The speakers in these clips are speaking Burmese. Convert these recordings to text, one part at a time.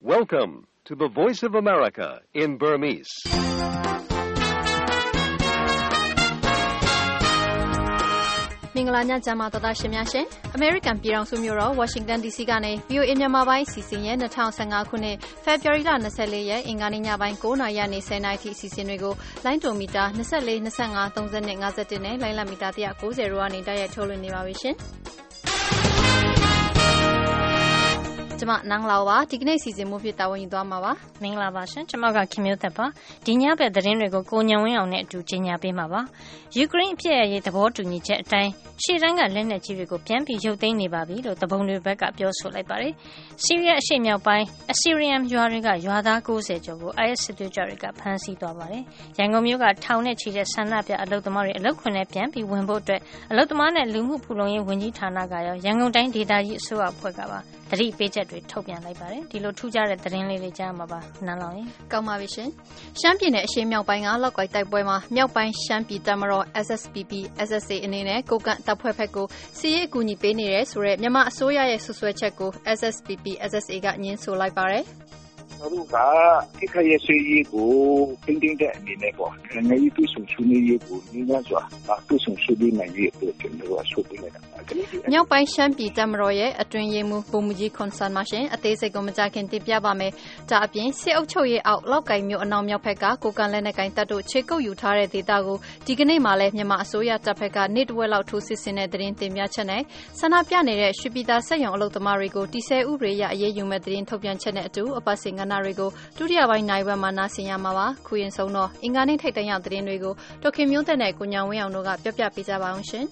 Welcome to the Voice of America in Burmese. ။မင်္ဂလာညချမ်းပါတော်ရှင်များရှင်။ American ပြည်ထောင်စုမြို့တော် Washington DC ကနေ VOA မြန်မာပိုင်းစီစဉ်ရဲ့2015ခုနှစ် February လ24ရက်အင်္ဂါနေ့ညပိုင်း9:00နာရီကနေ10:00နာရီထိအစီအစဉ်တွေကိုလိုင်းဒိုမီတာ24 25 30နဲ့51နဲ့လိုင်းလမီတာ190တို့ကနေတိုက်ရိုက်ထုတ်လွှင့်နေပါပြီရှင်။ကျမနန်းလာပါဒီကနေ့စီစဉ်မှုဖြစ်တာဝန်ယူသွားမှာပါမင်္ဂလာပါရှင်ကျမကခင်မျိုးသက်ပါဒီညဘက်သတင်းတွေကိုကိုညံဝင်းအောင်နဲ့အတူကြီးညာပေးမှာပါယူကရိန်းအပြည့်အရေးသဘောတူညီချက်အတိုင်းရှေ့တန်းကလက်နက်ကြီးတွေကိုပြန်ပြီးရုပ်သိမ်းနေပါပြီလို့တပုံတွေဘက်ကပြောဆိုလိုက်ပါတယ်ဆီးရီးယားအရှေ့မြောက်ပိုင်းအဆီရီယမ်ရွာတွေကရွာသား90ကျော်ကို IS စစ်သွေးကြွတွေကဖမ်းဆီးသွားပါတယ်ရန်ကုန်မြို့ကထောင်နဲ့ချီတဲ့ဆန္ဒပြအလုပ်သမားတွေအလုပ်ခွင်နဲ့ပြန်ပြီးဝင်ဖို့အတွက်အလုပ်သမားနဲ့လူမှုဖူလုံရေးဝန်ကြီးဌာနကရောရန်ကုန်တိုင်းဒေသကြီးအစိုးရအဖွဲ့ကပါတတိပေးချက်တွေထုတ်ပြန်လိုက်ပါတယ်ဒီလိုထူးခြားတဲ့သတင်းလေးတွေကြားမှာပါနန်းလောင်ရင်ကောင်းပါပြီရှင်ရှမ်းပြည်နယ်အရှေ့မြောက်ပိုင်းကလောက်ကိုက်တိုက်ပွဲမှာမြောက်ပိုင်းရှမ်းပြည်တပ်မတော် SSPP SSA အနေနဲ့ကိုကန့်တပ်ဖွဲ့ဘက်ကိုစီးရေးအကူအညီပေးနေတယ်ဆိုတဲ့မြန်မာအစိုးရရဲ့ဆွဆွဲချက်ကို SSPP SSA ကညှင်းဆိုလိုက်ပါတယ်တို့ကခိခရဲ့ဆွေးရေးကိုတင်းတင်းတဲ့အနေနဲ့ပေါ့ငါးရီပြဆုံဆွေးနွေးရေးကိုနည်းများစွာပြဆုံဆွေးနွေးနိုင်ရေးအတွက်ကျွန်တော်ကဆိုပေးလိုက်တာမြောက်ပိုင်းရှမ်းပြည်တပ်မတော်ရဲ့အတွင်းရေးမှူးဗိုလ်မှူးကြီးခွန်ဆန်မရှင်အသေးစိတ်ကိုမကြခင်တင်ပြပါမယ်ဒါအပြင်စစ်အုပ်ချုပ်ရေးအောက်လောက်ကိုင်မြို့အနောက်မြောက်ဘက်ကကိုကန်လက်နက်ကိုင်တပ်တို့ခြေကုပ်ယူထားတဲ့ဒေသကိုဒီကနေ့မှလည်းမြန်မာအစိုးရတပ်ဖက်ကနေ့တဝက်လောက်ထိုးစစ်ဆင်တဲ့သတင်းတင်ပြချက်နဲ့ဆန္ဒပြနေတဲ့ရွှေပြည်သာစက်ရုံအလုပ်သမားတွေကိုတီဆဲဥပဒေရအရေးယူမဲ့သတင်းထုတ်ပြန်ချက်နဲ့အတူအပတ်စဉ်ကဏ္ဍတွေကိုဒုတိယပိုင်းနိုင်ဝက်မှာနားဆင်ရမှာပါခုရင်ဆုံးတော့အင်္ဂါနေ့ထိပ်တန်းရောက်သတင်းတွေကိုဒေါခင်မျိုးသက်နဲ့ကိုညာဝင်းအောင်တို့ကပြပြပေးကြပါအောင်ရှင်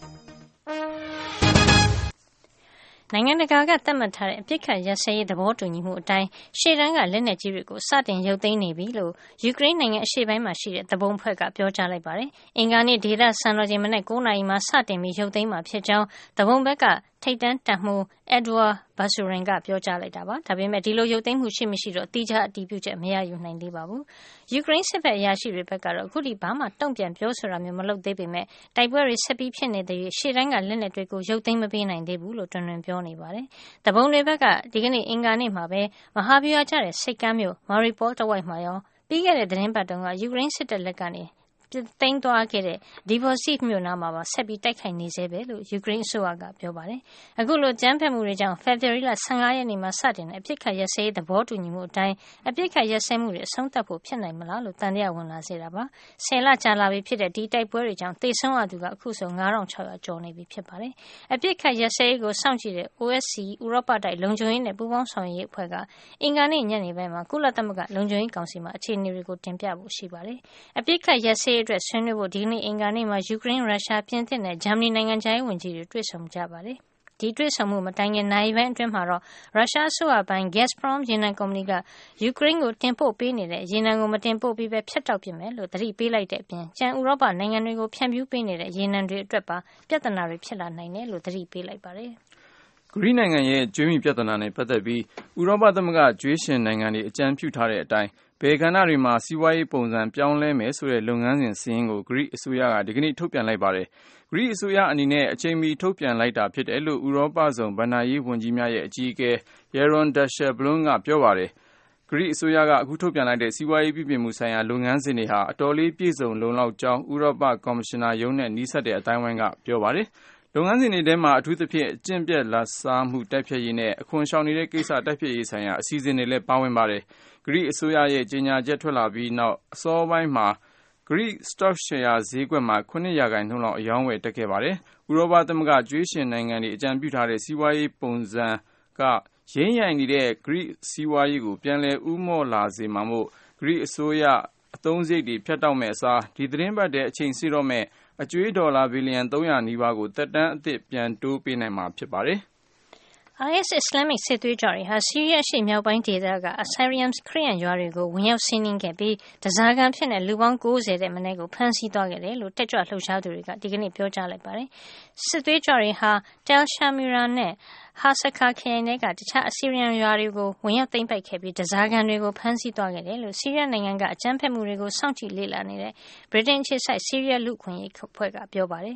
နိုင်ငံတကာကသတ်မှတ်ထားတဲ့အပြစ်ခတ်ရစဲရေးသဘောတူညီမှုအတိုင်းရှေ့တန်းကလက်နက်ကြီးတွေကိုစတင်ရုပ်သိမ်းနေပြီလို့ယူကရိန်းနိုင်ငံအရှေ့ပိုင်းမှာရှိတဲ့သဘုံဖွဲ့ကပြောကြားလိုက်ပါတယ်။အင်္ဂါနေ့ဒေသစံတော်ချိန်မနက်9:00နာရီမှာစတင်ပြီးရုပ်သိမ်းမှာဖြစ်ကြောင်းသဘုံဘက်ကထိပ်တန်းတပ်မှူး Edward Basurin ကပြောကြားလိုက်တာပါ။ဒါပေမဲ့ဒီလိုရုပ်သိမ်းမှုရှိမရှိတော့အတိအကျအတည်ပြုချက်မရယူနိုင်သေးပါဘူး။ယူကရိန်းစစ်ဘက်အရာရှိတွေဘက်ကတော့အခုထိဘာမှတုံ့ပြန်ပြောဆိုတာမျိုးမလုပ်သေးပေမဲ့တိုက်ပွဲတွေဆက်ပြီးဖြစ်နေတဲ့ရှေ့တန်းကလက်နက်တွေကိုရုပ်သိမ်းမပေးနိုင်သေးဘူးလို့တွင်တွင်ပြောနေပါတယ်။သဘုံတွေဘက်ကဒီကနေ့အင်္ဂါနေ့မှာပဲမဟာဗျူဟာကျတဲ့စိတ်ကမ်းမြို့ Mariupol တဝိုက်မှာရောပြီးခဲ့တဲ့သတင်းပတ်တုန်းကယူကရိန်းစစ်တပ်လက်ကနေသိမ်းသွားခဲ့တဲ့ Debrecen မြို့နားမှာပါဆက်ပြီးတိုက်ခိုက်နေသေးပဲလို့ယူကရိန်းအစိုးရကပြောပါတယ်။အခုလိုကြမ်းဖက်မှုတွေကြောင့် February လ15ရက်နေ့မှာစတင်တဲ့အပြစ်ခတ်ရစဲသဘောတူညီမှုအတိုင်းအပြစ်ခတ်ရစဲမှုတွေအဆုံးသတ်ဖို့ဖြစ်နိုင်မလားလို့တန်တရားဝင်လာစေတာပါ။10လကြာလာပြီဖြစ်တဲ့ဒီတိုက်ပွဲတွေကြောင့်သေဆုံးရသူကအခုဆို9600ကျော်နေပြီဖြစ်ပါတယ်။အပြစ်ခတ်ရစဲကိုစောင့်ကြည့်တဲ့ OSCE ဥရောပတိုက်လုံခြုံရေးနဲ့ပူးပေါင်းဆောင်ရွက်ရေးအဖွဲ့ကအင်္ဂါနေ့ညနေပိုင်းမှာကုလသမဂ္ဂလုံခြုံရေးကောင်စီမှာအခြေအနေတွေကိုတင်ပြဖို့ရှိပါတယ်။အပြစ်ခတ်ရစဲအတွက်ဆွေးနွေးဖို့ဒီနေ့အင်္ဂါနေ့မှာယူကရိန်းရုရှားပြင်သစ်နဲ့ဂျာမနီနိုင်ငံခြားရေးဝန်ကြီးတွေတွေ့ဆုံကြပါတယ်ဒီတွေ့ဆုံမှုမတိုင်ခင်နိုင်ပိုင်းအတွင်းမှာတော့ရုရှားအစိုးရပိုင်း Gazprom ရေနံကုမ္ပဏီကယူကရိန်းကိုတင်ပို့ပေးနေတဲ့ရေနံကိုမတင်ပို့ပြီးပဲဖျက်တောက်ပစ်မယ်လို့သတိပေးလိုက်တဲ့အပြင်ကျန်ဥရောပနိုင်ငံတွေကိုဖြန့်ဖြူးပေးနေတဲ့ရေနံတွေအတွက်ပါပြဿနာတွေဖြစ်လာနိုင်တယ်လို့သတိပေးလိုက်ပါတယ်ဂရိနိုင်ငံရဲ့ကျွေးမြီပြဿနာနဲ့ပတ်သက်ပြီးဥရောပသမဂ္ဂကျွေးရှင်နိုင်ငံတွေအကြံပြုထားတဲ့အတိုင်းဘယ်ကဏ္ဍတွေမှာစီးပွားရေးပုံစံပြောင်းလဲမယ်ဆိုတဲ့လုပ်ငန်းစဉ်စာရင်းကိုဂရိအစိုးရကဒီကနေ့ထုတ်ပြန်လိုက်ပါတယ်။ဂရိအစိုးရအနေနဲ့အချိန်မီထုတ်ပြန်လိုက်တာဖြစ်တယ်လို့ဥရောပစုံဘဏ္ဍာရေးဝန်ကြီးများရဲ့အကြီးအကဲ Jeroen Dijsselbloem ကပြောပါတယ်။ဂရိအစိုးရကအခုထုတ်ပြန်လိုက်တဲ့စီးပွားရေးပြုပြင်မှုဆိုင်ရာလုပ်ငန်းစဉ်တွေဟာအတော်လေးပြည့်စုံလုံလောက်ကြောင်းဥရောပကော်မရှင်နာရုံးနဲ့နှိစက်တဲ့အတိုင်းအဝိုင်းကပြောပါတယ်။လုပ်ငန်းစဉ်တွေထဲမှာအထူးသဖြင့်အကျင့်ပြတ်လာစားမှုတိုက်ဖျက်ရေးနဲ့အခွန်ရှောင်နေတဲ့ကိစ္စတိုက်ဖျက်ရေးဆိုင်ရာအစီအစဉ်တွေလည်းပါဝင်ပါတယ်။ဂရိအစိုးရရဲ့ကြေညာချက်ထွက်လာပြီးနောက်အစောပိုင်းမှာဂရိ stock share ဈေးကွက်မှာ9%လောက်အယောင်းဝယ်တက်ခဲ့ပါတယ်။ဥရောပသမဂ္ဂကျွေးရှင်နိုင်ငံတွေအကြံပြုထားတဲ့စီးပွားရေးပုံစံကရင်းရိုင်နေတဲ့ဂရိစီးပွားရေးကိုပြန်လည်ဦးမော့လာစေမှာမို့ဂရိအစိုးရအသုံးစရိတ်တွေဖြတ်တောက်မဲ့အစားဒီသတင်းပတ်တဲ့အချိန်စီတော့မဲ့အကျွေးဒေါ်လာဘီလီယံ300နီးပါးကိုတက်တန်းအသစ်ပြန်တိုးပေးနိုင်မှာဖြစ်ပါတယ်။ IS အစ္စလာမစ်စစ်သွေးကြွတွေဟာဆီးရီးယားရှေ့မြောက်ပိုင်းဒေသက Assyrian ခရစ်ယာန်ရွာတွေကိုဝင်ရောက်စီးနင်းခဲ့ပြီးတစားကံဖြစ်တဲ့လူပေါင်း90တဲ့မနက်ကိုဖမ်းဆီးသွားခဲ့တယ်လို့တက်ကြွလှုပ်ရှားသူတွေကဒီကနေ့ပြောကြားလိုက်ပါတယ်။စစ်သွေးကြွတွေဟာ Tel Shamira နဲ့Hasaka ခရိုင်တွေကတခြား Assyrian ရွာတွေကိုဝင်ရောက်သိမ်းပိုက်ခဲ့ပြီးတစားကံတွေကိုဖမ်းဆီးသွားခဲ့တယ်လို့ဆီးရီးယားနိုင်ငံကအကြမ်းဖက်မှုတွေကိုစောင့်ကြည့်လေ့လာနေတဲ့ Britain အခြေစိုက်ဆီးရီးယားလူ့အခွင့်အရေးအဖွဲ့ကပြောပါတယ်။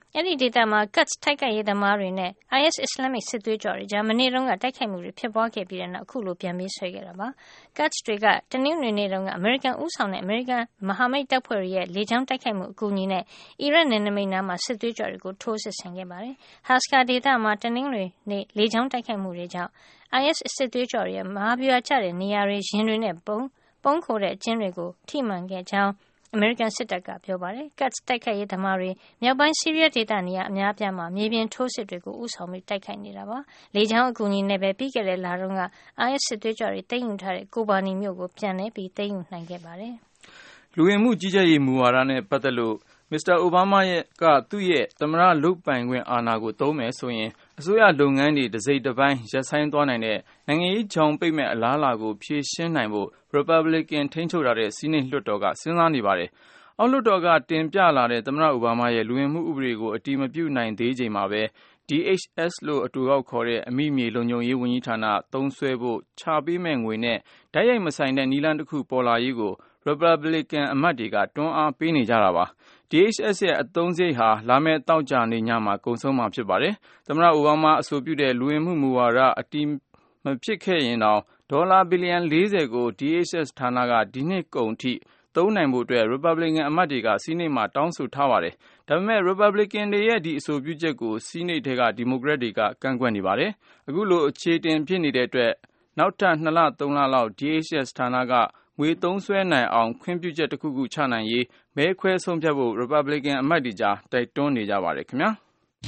အဲ့ဒီဒေသမှာ Quds ထိုက်ခိုက်ရေးသမားတွေနဲ့ IS အစ္စလာမစ်စစ်သွေးကြွတွေကြားမနေ့တုန်းကတိုက်ခိုက်မှုတွေဖြစ်ပွားခဲ့ပြီးတဲ့နောက်အခုလိုပြန်ပြီးဆွဲခဲ့တာပါ။ Quds တွေကတနင်္ဂနွေနေ့တုန်းကအမေရိကန်ဦးဆောင်တဲ့အမေရိကန်မဟာမိတ်တပ်ဖွဲ့တွေရဲ့လေကြောင်းတိုက်ခိုက်မှုအကူအညီနဲ့အီရတ်နယ်နိမိတ်နားမှာစစ်သွေးကြွတွေကိုထိုးစစ်ဆင်ခဲ့ပါတယ်။ Haska ဒေသမှာတနင်္ဂနွေနေ့လေကြောင်းတိုက်ခိုက်မှုတွေကြောင့် IS စစ်သွေးကြွတွေရဲ့မဟာဗျူဟာကျတဲ့နေရာတွေရင်တွေနဲ့ပုန်းခိုတဲ့အကျဉ်းတွေကိုထိမှန်ခဲ့ကြောင်းအမေရိကန်စစ်တပ်ကပြောပါတယ်။ Quds တိုက်ခိုက်ရေးသမားတွေမြောက်ပိုင်းဆီးရီးယားဒေသနေရာအများအပြားမှာမြေပြင်ထိုးစစ်တွေကိုဦးဆောင်ပြီးတိုက်ခိုက်နေတာပါ။လေကြောင်းအကူအညီနဲ့ပဲပြီးခဲ့တဲ့လတုန်းက IS စစ်သွေးကြွတွေသိမ်းယူထားတဲ့ကိုဘာနီမြို့ကိုပြန်လည်ပြီးသိမ်းယူနိုင်ခဲ့ပါတယ်။လူဝင်မှုကြီးကြပ်ရေးမူဝါဒနဲ့ပတ်သက်လို့မစ္စတာအိုဘားမားကသူ့ရဲ့သမ္မတလုပ်ပိုင်ခွင့်အာဏာကိုသုံးမယ်ဆိုရင်အစိုးရလုပ်ငန်းတွေတစ်စိတ်တစ်ပိုင်းရပ်ဆိုင်းသွားနိုင်တဲ့နိုင်ငံရေးကြောင်ပိတ်မဲ့အလားအလာကိုဖြေရှင်းနိုင်ဖို့ Republican ထိန်းချုပ်ထားတဲ့စီးနိတ်လွှတ်တော်ကစဉ်းစားနေပါတယ်။အောက်လွှတ်တော်ကတင်ပြလာတဲ့သမ္မတအိုဘားမားရဲ့လူဝင်မှုဥပဒေကိုအတည်မပြုနိုင်သေးချိန်မှာပဲ DHS လို့အတူကောက်ခေါ်တဲ့အမိမြေလုံခြုံရေးဝန်ကြီးဌာနသုံးစွဲဖို့ချပေးမဲ့ငွေနဲ့တိုက်ရိုက်မဆိုင်တဲ့နည်းလမ်းတစ်ခုပေါ်လာရေးကိုRepublican အမတ်တွေကတွန်းအားပေးနေကြတာပါ။ DHS ရဲ့အသုံးစရိတ်ဟာလာမယ့်သောကြာနေ့ညမှာကုန်ဆုံးမှာဖြစ်ပါတယ်။သမ္မတအိုဘားမားအဆိုပြုတဲ့လူဝင်မှုမူဝါဒအတည်မဖြစ်ခဲ့ရင်တောင်ဒေါ်လာဘီလီယံ40ကို DHS ဌာနကဒီနှစ်ကုန်ထိသုံးနိုင်ဖို့အတွက် Republican အမတ်တွေကစီးနိတ်မှာတောင်းဆိုထားပါတယ်။ဒါပေမဲ့ Republican တွေရဲ့ဒီအဆိုပြုချက်ကိုစီးနိတ်ထဲက Democrat တွေကကန့်ကွက်နေပါတယ်။အခုလိုအခြေတင်ဖြစ်နေတဲ့အတွက်နောက်ထပ်2လ3လလောက် DHS ဌာနကငွေသုံးစွဲနိုင်အောင်ခွင့်ပြုချက်တစ်ခုခုချနိုင်ရေးမဲခွဲဆုံးဖြတ်ဖို့ Republican အမတ်တွေကြားတိုက်တွန်းနေကြပါတယ်ခင်ဗျာ။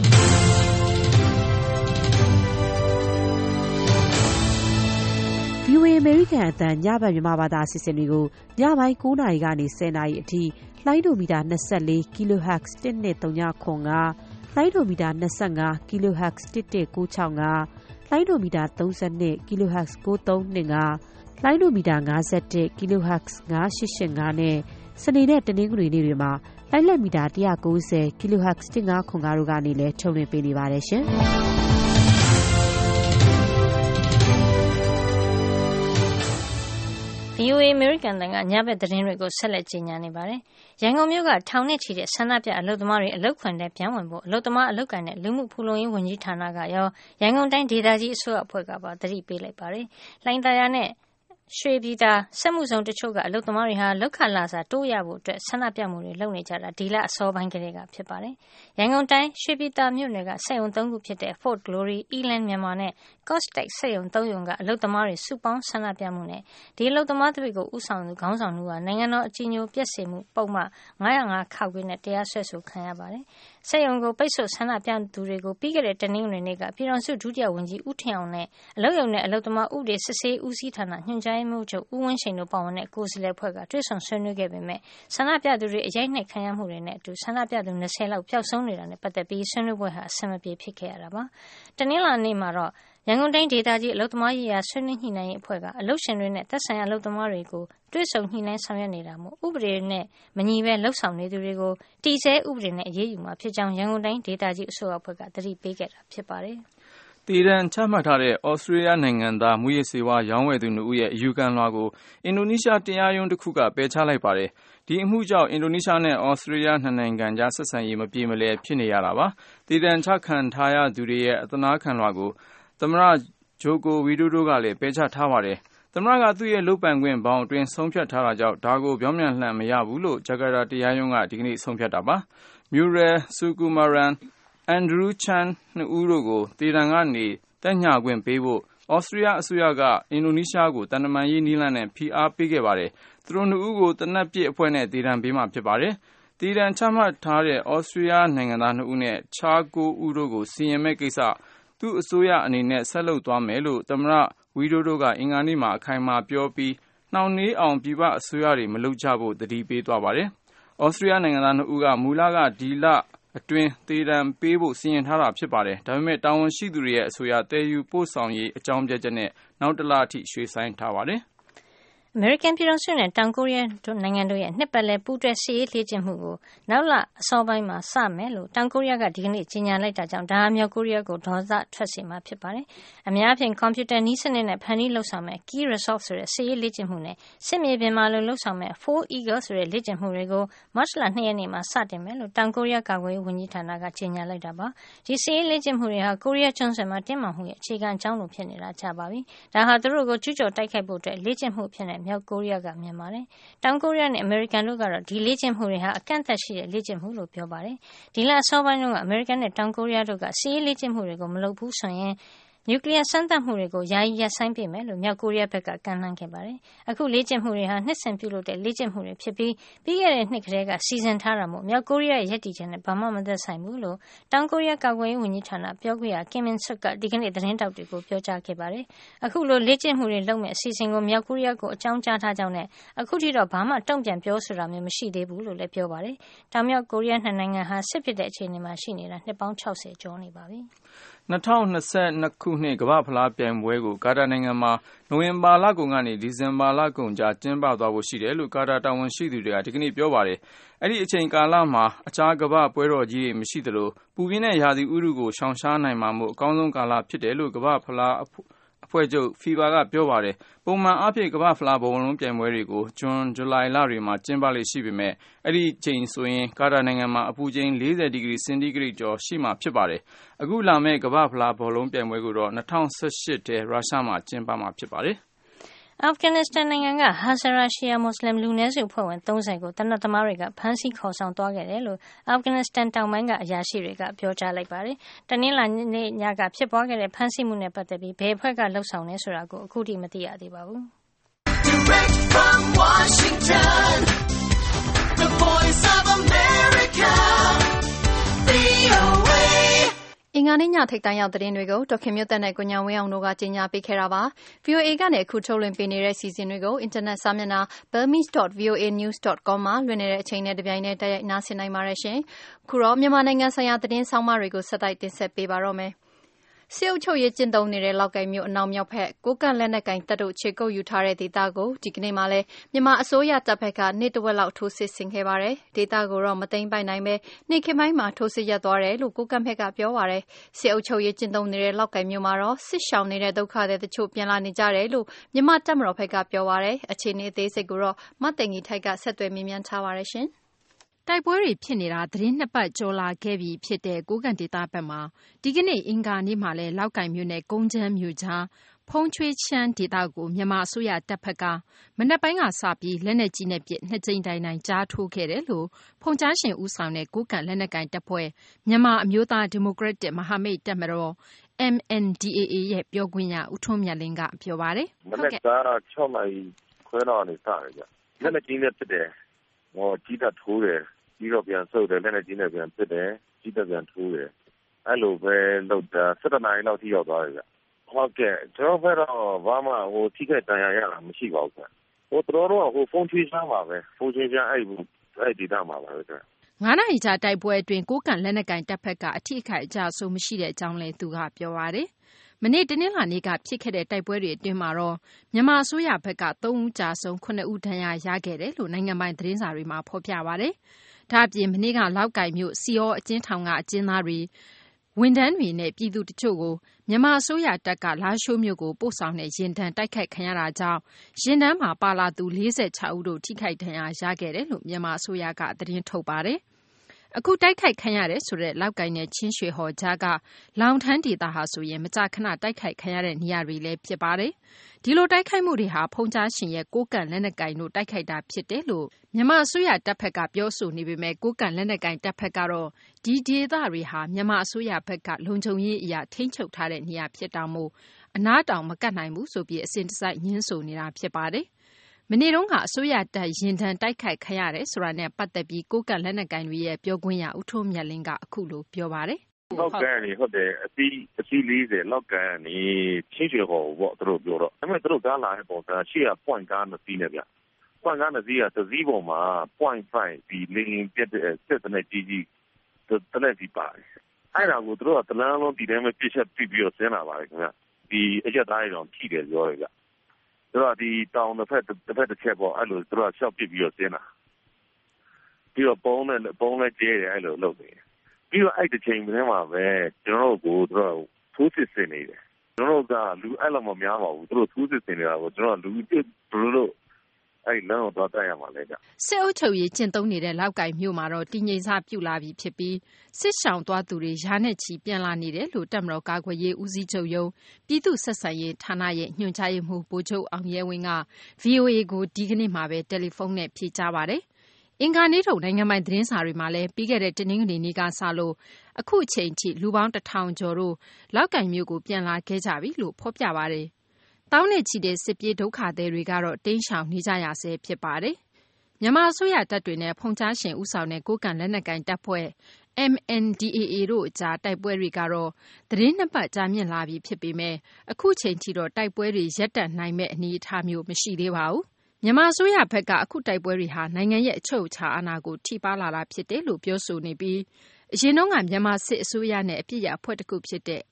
VOA အမေရိကန်အသံညဘက်မြန်မာဘာသာအစီအစဉ်တွေကိုညပိုင်း9နာရီကနေ10နာရီအထိလိုင်းဒိုမီတာ24 kHz 103.5လိုင်းဒိုမီတာ25 kHz 11965လိုင်းဒိုမီတာ32 kHz 9325လိုင်းဒိုမီတာ51 kHz 9885နဲ့စနေနဲ့တနင်္ဂနွေနေ့တွေမှာလိုင်းလက်မီတာ190 kHz 1505တို့ကနေလည်းထုတ်လွှင့်ပေးနေပါတယ်ရှင်။ VOA အမေရိကန်တန်ကညဘက်သတင်းတွေကိုဆက်လက်ကြီးညာနေပါတယ်။ရန်ကုန်မြို့ကထောင်နဲ့ချီတဲ့ဆန္ဒပြအလုပ်သမားတွေအလုပ်ခွင်ထဲပြန်ဝင်ဖို့အလုပ်သမားအလုပ်ကိုင်တဲ့လူမှုဖူလုံရေးဝန်ကြီးဌာနကရောရန်ကုန်တိုင်းဒေသကြီးအစိုးရအဖွဲ့ကပါသတိပေးလိုက်ပါတယ်။လှိုင်သာယာနဲ့ရွှေပြည်သာစက်မှုဇုံတချို့ကအလုပ်သမားတွေဟာလောက်ခလာစာတိုးရဖို့အတွက်ဆန္ဒပြမှုတွေလုပ်နေကြတာဒီလအစောပိုင်းကလေးကဖြစ်ပါတယ်။ရန်ကုန်တိုင်းရွှေပြည်သာမြို့နယ်ကစက်ရုံ3ခုဖြစ်တဲ့ Fort Glory, Eland Myanmar နဲ့ Costech စက်ရုံ3ရုံကအလုပ်သမားတွေစုပေါင်းဆန္ဒပြမှုနဲ့ဒီအလုပ်သမားတွေကိုဥဆောင်သူခေါင်းဆောင်မှုကနိုင်ငံတော်အကြီးအကျယ်ပြည့်စုံမှုပုံမှန်905ခောက်ကွင်းနဲ့တရားစွဲဆိုခံရပါတယ်။စက်ရုံကိုပိတ်ဆို့ဆန္ဒပြသူတွေကိုပြီးခဲ့တဲ့တနင်္ဂနွေနေ့ကပြည်တော်စုဒုတိယဝန်ကြီးဦးထင်အောင်နဲ့အလုပ်ရုံနဲ့အလုပ်သမားဥပဒေစစ်ဆေးဦးစီးဌာနညွှန်ကြားရေးမှူးချုပ်ဦးဝင်းရှိန်တို့ပါဝင်တဲ့ကိုယ်စားလှယ်အဖွဲ့ကတွေ့ဆုံဆွေးနွေးခဲ့ပေမဲ့ဆန္ဒပြသူတွေအရိုက်နှက်ခံရမှုတွေနဲ့အတူဆန္ဒပြသူ20လောက်ပျောက်ဆုံးနေတာနဲ့ပတ်သက်ပြီးဆွေးနွေးပွဲဟာအဆင်မပြေဖြစ်ခဲ့ရတာပါ။တနင်္လာနေ့မှာတော့ရန်ကုန်တိုင်းဒေသကြီးအလုပ်သမားရေးရာဆွေးနွေးညှိနှိုင်းရေးအဖွဲ့ကအလုပ်ရှင်တွေနဲ့သက်ဆိုင်ရာအလုပ်သမားတွေကိုတွေ့ဆုံညှိနှိုင်းဆောင်ရွက်နေတာမို့ဥပဒေနဲ့မညီဘဲလှုပ်ဆောင်နေသူတွေကိုတည်ဆဲဥပဒေနဲ့အရေးယူမှာဖြစ်ကြောင်းရန်ကုန်တိုင်းဒေသကြီးအစိုးရအဖွဲ့ကသတိပေးခဲ့တာဖြစ်ပါတယ်။တည်တံချမှတ်ထားတဲ့ဩစတြေးလျနိုင်ငံသားမူရစ်ဆေးဝါးရောင်းဝယ်သူ2ဦးရဲ့အယူခံလွှာကိုအင်ဒိုနီးရှားတရားရုံးတစ်ခုကပယ်ချလိုက်ပါတယ်။ဒီအမှုကြောင့်အင်ဒိုနီးရှားနဲ့ဩစတြေးလျနှစ်နိုင်ငံကြားဆက်ဆံရေးမပြေမလည်ဖြစ်နေရတာပါ။တည်တံချခံထားရသူတွေရဲ့အသနားခံလွှာကိုသမ္မတဂျိုကိုဝီဒိုဒိုကလည်းပယ်ချထားပါတယ်။သမ္မတကသူ့ရဲ့လုပ်ပိုင်ခွင့်ဘောင်အတွင်းဆုံးဖြတ်ထားတာကြောင့်ဒါကိုပြောင်းပြန်လှန်မရဘူးလို့ဂျကာတာတရားရုံးကဒီကနေ့ဆုံးဖြတ်တာပါ။ မြူရယ်ဆူကူမာရန်အန်ဒရူးချန်2ဦးတို့ကိုတည်တံကနေတက်ညှခွင့်ပေးဖို့ဩစတြေးလျအစိုးရကအင်ဒိုနီးရှားကိုတန်တမာရေးနည်းလမ်းနဲ့ဖိအားပေးခဲ့ပါတယ်။သူတို့2ဦးကိုတနက်ပစ်အဖွဲ့နဲ့တည်တံပေးမှဖြစ်ပါတယ်။တည်တံချမှတ်ထားတဲ့ဩစတြေးလျနိုင်ငံသား2ဦးနဲ့ခြား9ဦးတို့ကိုစီရင်မဲ့ကိစ္စသူ့အစိုးရအနေနဲ့ဆက်လုပ်သွားမယ်လို့သမ္မတဝီဒိုဒိုကအင်္ဂါနေ့မှာအခိုင်အမာပြောပြီးနှောင့်နှေးအောင်ပြည်ပအစိုးရတွေမလုပ်ကြဖို့တတိပေးသွားပါတယ်။ဩစတြေးလျနိုင်ငံသား2ဦးကမူလကဒီလအတွင်းတည်တံပေးဖို့စီရင်ထားတာဖြစ်ပါတယ်။ဒါပေမဲ့တာဝန်ရှိသူတွေရဲ့အဆိုအရတည်ယူပို့ဆောင်ရေးအကြောင်းပြချက်နဲ့နောက်တစ်လအထိရွှေ့ဆိုင်းထားပါတယ်။အမေရိကန်ပြည်ထောင်စုနဲ့တောင်ကိုရီးယားနိုင်ငံတို့ရဲ့နှစ်ပတ်လည်ပူးတွဲစစ်ရေးလေ့ကျင့်မှုကိုနောက်လအစောပိုင်းမှာစမယ်လို့တောင်ကိုရီးယားကဒီကနေ့ကြေညာလိုက်တာကြောင့်ဒါဟာမြောက်ကိုရီးယားကိုဒေါသထွက်စေမှာဖြစ်ပါတယ်။အများအားဖြင့်ကွန်ပျူတာနည်းစနစ်နဲ့ဖန်တီးလှုပ်ဆောင်မဲ့ Key Resolve ဆိုတဲ့စစ်ရေးလေ့ကျင့်မှုနဲ့စစ်မြေပြင်မှာလှုပ်ဆောင်မဲ့ Four Eagle ဆိုတဲ့လေ့ကျင့်မှုတွေကိုမတ်လ 2 ရက်နေ့မှာစတင်မယ်လို့တောင်ကိုရီးယားကာကွယ်ရေးဝန်ကြီးဌာနကကြေညာလိုက်တာပါ။ဒီစစ်ရေးလေ့ကျင့်မှုတွေဟာကိုရီးယားကျွန်းဆွယ်မှာတင်းမာမှုရဲ့အခြေခံအကြောင်းလိုဖြစ်နေတာကြာပါပြီ။ဒါဟာသူတို့ကိုကျူးကျော်တိုက်ခိုက်ဖို့အတွက်လေ့ကျင့်မှုဖြစ်တဲ့မြောက်ကိုရီးယားကမြင်ပါတယ်။တောင်ကိုရီးယားနဲ့အမေရိကန်တို့ကတော့ဒီလေ့ကျင့်မှုတွေဟာအကန့်အသတ်ရှိတဲ့လေ့ကျင့်မှုလို့ပြောပါတယ်။ဒီလအစောပိုင်းတုန်းကအမေရိကန်နဲ့တောင်ကိုရီးယားတို့ကစစ်ရေးလေ့ကျင့်မှုတွေကိုမလုပ်ဘူးဆိုရင်နျူကလ িয়ার စမ်းသပ်မှုတွေကိုယာယီရပ်ဆိုင်းပေးမယ်လို့မြောက်ကိုရီးယားဘက်ကကမ်းလှမ်းခဲ့ပါတယ်။အခုလေ့ကျင့်မှုတွေဟာနှစ်စဉ်ပြုလုပ်တဲ့လေ့ကျင့်မှုတွေဖြစ်ပြီးပြီးခဲ့တဲ့နှစ်ကတည်းကစီစဉ်ထားတာမို့မြောက်ကိုရီးယားရဲ့ရည်တည်ချက်နဲ့ဘာမှမသက်ဆိုင်ဘူးလို့တောင်ကိုရီးယားကာကွယ်ရေးဝန်ကြီးဌာနပြောခွင့်ရ Kim In-suk ကဒီကနေ့သတင်းတောက်တွေကိုပြောကြားခဲ့ပါတယ်။အခုလိုလေ့ကျင့်မှုတွေလုပ်မဲ့အစီအစဉ်ကိုမြောက်ကိုရီးယားကိုအကြောင်းကြားထားကြောင်းနဲ့အခုထိတော့ဘာမှတုံ့ပြန်ပြောဆိုတာမျိုးမရှိသေးဘူးလို့လည်းပြောပါတယ်။တောင်မြောက်ကိုရီးယားနှစ်နိုင်ငံဟာစစ်ဖြစ်တဲ့အခြေအနေမှာရှိနေတာနှစ်ပေါင်း60ကျော်နေပါပြီ။ 2022 ခုနှစ်ကမ္ဘာ့ဖလားပြိုင်ပွဲကိုကာတာနိုင်ငံမှာနိုဝင်ဘာလကုန်ကနေဒီဇင်ဘာလကုန်ကြားကျင်းပသွားဖို့ရှိတယ်လို့ကာတာတာဝန်ရှိသူတွေကဒီကနေ့ပြောပါတယ်။အဲ့ဒီအချိန်ကာလမှာအခြားကမ္ဘာ့ပွဲတော်ကြီးတွေမရှိသလိုပူပြင်းတဲ့ရာသီဥတုကိုရှောင်ရှားနိုင်မှာမို့အကောင်းဆုံးကာလဖြစ်တယ်လို့ကမ္ဘာ့ဖလားအဖွဲ့ချုပ် FIFA ကပြောပါတယ်။ပုံမှန်အားဖြင့်ကမ္ဘာ့ဖလားဘောလုံးပြိုင်ပွဲတွေကိုဇွန်ဇူလိုင်လတွေမှာကျင်းပလေ့ရှိပေမဲ့အဲ့ဒီချိန်ဆိုရင်ကာတာနိုင်ငံမှာအပူချိန်40ဒီဂရီစင်တီဂရိတ်ကျော်ရှိမှာဖြစ်ပါတယ်။အခုလာမယ့်ကမ္ဘာ့ဖလားဘောလုံးပြိုင်ပွဲကိုတော့2018ထဲရုရှားမှာကျင်းပမှာဖြစ်ပါတယ်။အာဖဂန်နစ္စတန်နိုင်ငံကဟာဇရာရှီယာမွတ်စလင်လူနည်းစုအဖွဲ့ဝင်30ကိုတနက်သမားတွေကဖမ်းဆီးခေါ်ဆောင်သွားခဲ့တယ်လို့အာဖဂန်နစ္စတန်တောင်ပိုင်းကအရာရှိတွေကပြောကြားလိုက်ပါတယ်။တနင်္လာနေ့ညကဖြစ်ပွားခဲ့တဲ့ဖမ်းဆီးမှုနဲ့ပတ်သက်ပြီးဘယ်အဖွဲ့ကလှုပ်ဆောင်လဲဆိုတာကိုအခုထိမသိရသေးပါဘူး။ Direct from Washington, the Voice of America, VOA အင်္ဂါနေ့ညထိပ်တန်းရောက်သတင်းတွေကိုဒေါခင်မျိုးသက်နဲ့ကိုညာဝင်းအောင်တို့ကကြီးညာပေးခဲ့တာပါ။ VOA ကနေအခုထုတ်လွှင့်ပေးနေတဲ့စီစဉ်တွေကိုအင်တာနက်စာမျက်နှာ burmese.voanews.com မှာလွှင့်နေတဲ့အချိန်နဲ့တပြိုင်တည်းတိုက်ရိုက်နားဆင်နိုင်ပါတယ်ရှင်။ခုတော့မြန်မာနိုင်ငံဆိုင်ရာသတင်းဆောင်မတွေကိုဆက်တိုက်တင်ဆက်ပေးပါတော့မယ်။စစ်အုပ်ချုပ်ရေးကျင့်သုံးနေတဲ့လောက်ကိုင်မြို့အနောက်မြောက်ဘက်ကိုကန့်လက်နက်ကင်တပ်တို့ခြေကုပ်ယူထားတဲ့ဒေသကိုဒီကနေ့မှလည်းမြန်မာအစိုးရတပ်ဘက်ကနေ့တစ်ဝက်လောက်ထိုးစစ်ဆင်ခဲ့ပါတယ်။ဒေသကိုတော့မသိမ်းပိုက်နိုင်ပဲနေ့ခေတ်ပိုင်းမှာထိုးစစ်ရပ်သွားတယ်လို့ကိုကန့်ဘက်ကပြောပါတယ်။စစ်အုပ်ချုပ်ရေးကျင့်သုံးနေတဲ့လောက်ကိုင်မြို့မှာတော့စစ်ရှောင်နေတဲ့ဒုက္ခသည်တချို့ပြန်လာနေကြတယ်လို့မြန်မာတပ်မတော်ဘက်ကပြောပါတယ်။အခြေအနေအသေးစိတ်ကိုတော့မသိင်္ဂီထိုက်ကဆက်သွယ်မေးမြန်းထားပါတယ်ရှင်။တိုက်ပွဲတွေဖြစ်နေတာသတင်း2ပတ်ကျော်လာခဲ့ပြီဖြစ်တဲ့ကိုကန့်ဒေသဘက်မှာဒီကနေ့အင်္ဂါနေ့မှာလည်းလောက်ကိုင်မြို့နယ်ကုန်းချမ်းမြို့ကြားဖုံးချွေးချမ်းဒေသကိုမြန်မာအစိုးရတပ်ဖက်ကမနက်ပိုင်းကစပြီးလက်နက်ကြီးနဲ့ပစ်2ကြိမ်တိုင်ကြားထိုးခဲ့တယ်လို့ဖုံကြားရှင်ဦးဆောင်တဲ့ကိုကန့်လက်နက်ကင်တပ်ဖွဲ့မြန်မာအမျိုးသားဒီမိုကရက်တစ်မဟာမိတ်တပ်မတော် MNDAA ရဲ့ပြောခွင့်ရဦးထွန်းမြတ်လင်းကပြောပါတယ်။မနက်က6နာရီခွဲတော့နေစတယ်ကြ။လက်နက်ကြီးနဲ့ပစ်တယ်။ကြီးတပ်ထိုးတယ်ပြီးတော့ပြန်ဆုပ်တယ်လက်နက်ကြီးနဲ့ပြန်ပစ်တယ်ကြီးတပ်ပြန်ထိုးတယ်အဲ့လိုပဲလောက်တာ7နာရီလောက်ထိရောက်သွားတယ်ဗျဟုတ်ကဲ့ကျွန်တော်ဘက်တော့ဘာမှထိခိုက်ဒဏ်ရာရတာမရှိပါဘူးဗျတော်တော့ဖုန်းထွေးချမ်းပါပဲဖုန်းထွေးချမ်းအဲ့ဒေသမှာပါပဲဗျ 9နာရီကြာတိုက်ပွဲအတွင်းကိုကန့်လက်နက်ကင်တပ်ဖက်ကအထိအခိုက်အကျအဆုံးမရှိတဲ့အကြောင်းလည်းသူကပြောပါတယ်မနေ့တနင်္လာနေ့ကဖြစ်ခဲ့တဲ့တိုက်ပွဲတွေအတွင်းမှာတော့မြန်မာအစိုးရဘက်က3ဦးကြာဆုံး9ဦးဒဏ်ရာရခဲ့တယ်လို့နိုင်ငံပိုင်သတင်းစာတွေမှာဖော်ပြပါတယ်။ဒါ့အပြင်မနေ့ကလောက်ကိုင်မြို့စီယောအကျဉ်းထောင်ကအကျဉ်းသားတွေဝန်ထမ်းတွေနဲ့ပြည်သူတချို့ကိုမြန်မာအစိုးရတပ်ကလာရှိုးမြို့ကိုပို့ဆောင်တဲ့ရင်တန်းတိုက်ခိုက်ခံရတာကြောင့်ရင်တန်းမှာပါလာသူ46ဦးတို့ထိခိုက်ဒဏ်ရာရခဲ့တယ်လို့မြန်မာအစိုးရကသတင်းထုတ်ပါတယ်။အခုတိုက်ခိုက်ခံရတယ်ဆိုတဲ့လောက်ကိုင်နဲ့ချင်းရွှေဟော်ကြားကလောင်ထန်းဒေသဟာဆိုရင်မကြာခဏတိုက်ခိုက်ခံရတဲ့နေရာတွေလည်းဖြစ်ပါတယ်။ဒီလိုတိုက်ခိုက်မှုတွေဟာဖုံကြားရှင်ရဲ့ကိုကန့်လက်နက်ကင်တို့တိုက်ခိုက်တာဖြစ်တယ်လို့မြန်မာအစိုးရတပ်ဖက်ကပြောဆိုနေပေမဲ့ကိုကန့်လက်နက်ကင်တပ်ဖက်ကတော့ဒီဒေသတွေဟာမြန်မာအစိုးရဘက်ကလုံခြုံရေးအရာထိန်းချုပ်ထားတဲ့နေရာဖြစ်တာမို့အနားတောင်မကတ်နိုင်ဘူးဆိုပြီးအစဉ်တစိုက်ညှင်းဆိုနေတာဖြစ်ပါတယ်။မနေ့တုန်းကအစိုးရတပ်ရင်တန်းတိုက်ခိုက်ခံရတယ်ဆိုတာနဲ့ပတ်သက်ပြီးကိုကန့်လက်နက်ကင်တွေရဲ့ပြောခွင့်ရဦးထွန်းမြတ်လင်းကအခုလိုပြောပါတယ်လောက်ကန်နေဟုတ်တယ်အစီ40လောက်ကန်နေချင်းချေဟောပေါ့သူတို့ပြောတော့ဒါပေမဲ့သူတို့ကားလာတဲ့ပုံစံရှေ့က point ကား2စီးနဲ့ဗျ point ကား2စီးကသစည်းပေါ်မှာ point 5ဒီလင်းပြတ်တဲ့စစ်တဲ့ကြီးတလက်စီပါတယ်အဲ့ဒါကိုသူတို့ကတလန်းလုံးဒီတိုင်းပဲပြစ်ချက်ပြပြီးတော့ဆင်းလာပါတယ်ခင်ဗျဒီအရက်သားတွေတော့ထိတယ်ပြောတယ်ဗျတို့ကဒီတောင်တစ်ဖက်တစ်ချက်ပေါ့အဲ့လိုတို့ကရှောက်ပစ်ပြီးတော့ဆင်းတာပြီးတော့ပုံးနဲ့ကျဲတယ်အဲ့လိုလုပ်နေပြီးတော့အဲ့တစ်ချိန်တည်းမှာပဲကျွန်တော်တို့ကိုတို့ထိုးစစ်ဆင်နေတယ်ကျွန်တော်တို့ကလူအဲ့လိုမများပါဘူးတို့ထိုးစစ်ဆင်နေတာကိုကျွန်တော်လူဘလို့အဲ့လမ်းကိုတော့တက်ရမှာလေကြစစ်အုပ်ချုပ်ရေးကျင့်သုံးနေတဲ့လောက်ကိုင်မြို့မှာတော့တည်ငြိမ်စပြုလာပြီဖြစ်ပြီးစစ်ရှောင်သွားသူတွေရာနဲ့ချီပြန်လာနေတယ်လို့တပ်မတော်ကာကွယ်ရေးဦးစီးချုပ်ရုံးပြည်သူ့ဆက်ဆံရေးဌာနရဲ့ညွှန်ကြားရေးမှူးဗိုလ်ချုပ်အောင်ရဲဝင်းက VOA ကိုဒီကနေ့မှာပဲတယ်လီဖုန်းနဲ့ဖြေကြားပါတယ်အင်္ဂါနေ့ထုတ်နိုင်ငံပိုင်သတင်းစာတွေမှာလည်းပြီးခဲ့တဲ့တနင်္ဂနွေနေ့ကစလို့အခုအချိန်ထိလူပေါင်း1000ကျော်တို့လောက်ကိုင်မြို့ကိုပြန်လာခဲ့ကြပြီလို့ဖော်ပြပါတယ်တောင်းနဲ့ချီတဲ့စစ်ပြေးဒုက္ခသည်တွေကတော့တိမ်းရှောင်နေကြရဆဲဖြစ်ပါတယ်။မြန်မာအစိုးရတပ်တွေနဲ့ဖုန်ကြားရှင်ဦးဆောင်တဲ့ကိုးကန့်လက်နက်ကိုင်တပ်ဖွဲ့ MNDAA တို့အကြားတိုက်ပွဲတွေကတော့သတင်းနှစ်ပတ်ကြာမြင့်လာပြီဖြစ်ပေမဲ့အခုချိန်ထိတော့တိုက်ပွဲတွေရပ်တန့်နိုင်မဲ့အနေအထားမျိုးမရှိသေးပါဘူး။မြန်မာအစိုးရဘက်ကအခုတိုက်ပွဲတွေဟာနိုင်ငံရဲ့အချုပ်အခြာအာဏာကိုထိပါးလာတာဖြစ်တယ်လို့ပြောဆိုနေပြီးအရင်တုန်းကမြန်မာစစ်အစိုးရနဲ့အပြစ်ရအဖွဲ့တစ်ခုဖြစ်တဲ့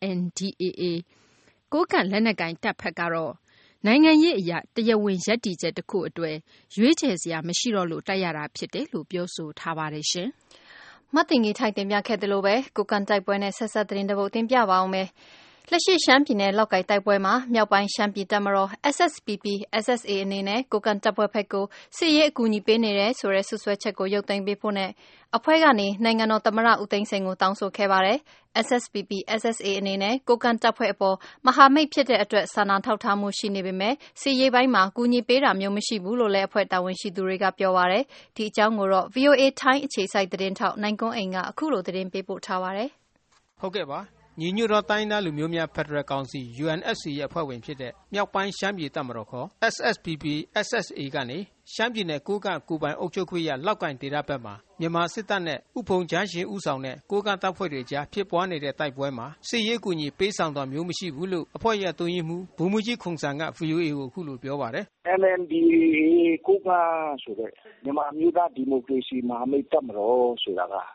MNDAAကိုးကန့်လက်နက်ကိုင်တပ်ဖက်ကတော့နိုင်ငံရေးအရာတရားဝင်ရပ်တည်ချက်တစ်ခုအတွက်ရွေးချယ်စရာမရှိတော့လို့တိုက်ရတာဖြစ်တယ်လို့ပြောဆိုထားပါတယ်ရှင်။မတ်တင်ကြီးထိုက်တင်ပြခဲ့တယ်လို့ပဲကိုကန့်တိုက်ပွဲနဲ့ဆက်ဆက်သတင်းတပုတ်တင်ပြပါအောင်မယ်။လက်ရှိရှမ်းပြည်နယ်လောက်ကိုင်တိုက်ပွဲမှာမြောက်ပိုင်းရှမ်းပြည်တပ်မတော် SSPP SSA အနေနဲ့ကိုကန့်တပ်ဖွဲ့ဖက်ကိုစစ်ရေးအကူအညီပေးနေတယ်ဆိုတဲ့ဆွဆွဲချက်ကိုရုပ်သိမ်းပေးဖို့နဲ့အဖွဲ့ကနေနိုင်ငံတော်သမ္မတဦးသိန်းစိန်ကိုတောင်းဆိုခဲ့ပါတယ်။ SSPP SSA အနေနဲ့ကိုကန့်တပ်ဖွဲ့အပေါ်မဟာမိတ်ဖြစ်တဲ့အတွက်စာနာထောက်ထားမှုရှိနေပေမဲ့စစ်ရေးပိုင်းမှာကူညီပေးတာမျိုးမရှိဘူးလို့လည်းအဖွဲ့တာဝန်ရှိသူတွေကပြောပါတယ်။ဒီအကြောင်းကိုတော့ VOA ထိုင်းအခြေစိုက်သတင်းထောက်နိုင်ကွန်းအိမ်ကအခုလိုသတင်းပေးပို့ထားပါတယ်။ဟုတ်ကဲ့ပါညီညွတ်သောတိုင်းသားလူမျိုးများဖက်ဒရယ်ကောင်စီ UNFC ရဲ့အဖွဲ့ဝင်ဖြစ်တဲ့မြောက်ပိုင်းရှမ်းပြည်တပ်မတော်ခေါ် SSPP SSA ကနေရှမ်းပြည်နယ်ကိုးကန့်ကိုပိုင်အုပ်ချုပ်ခွင့်ရလောက်ကိုင်ဒေသဘက်မှာမြန်မာစစ်တပ်နဲ့ဥဖုံချမ်းရှင်ဦးဆောင်တဲ့ကိုးကန့်တပ်ဖွဲ့တွေကြားဖြစ်ပွားနေတဲ့တိုက်ပွဲမှာစစ်ရေးကူညီပေးဆောင်တော်မျိုးမရှိဘူးလို့အဖွဲ့ရဲ့အတွင်းရေးမှူးဗိုလ်မှူးကြီးခွန်ဆန်က VOA ကိုအခုလိုပြောပါတယ်။ MNDAA ကိုးကန့်ဆိုတဲ့မြန်မာမျိုးသားဒီမိုကရေစီမဟာမိတ်တပ်မတော်ဆိုတာက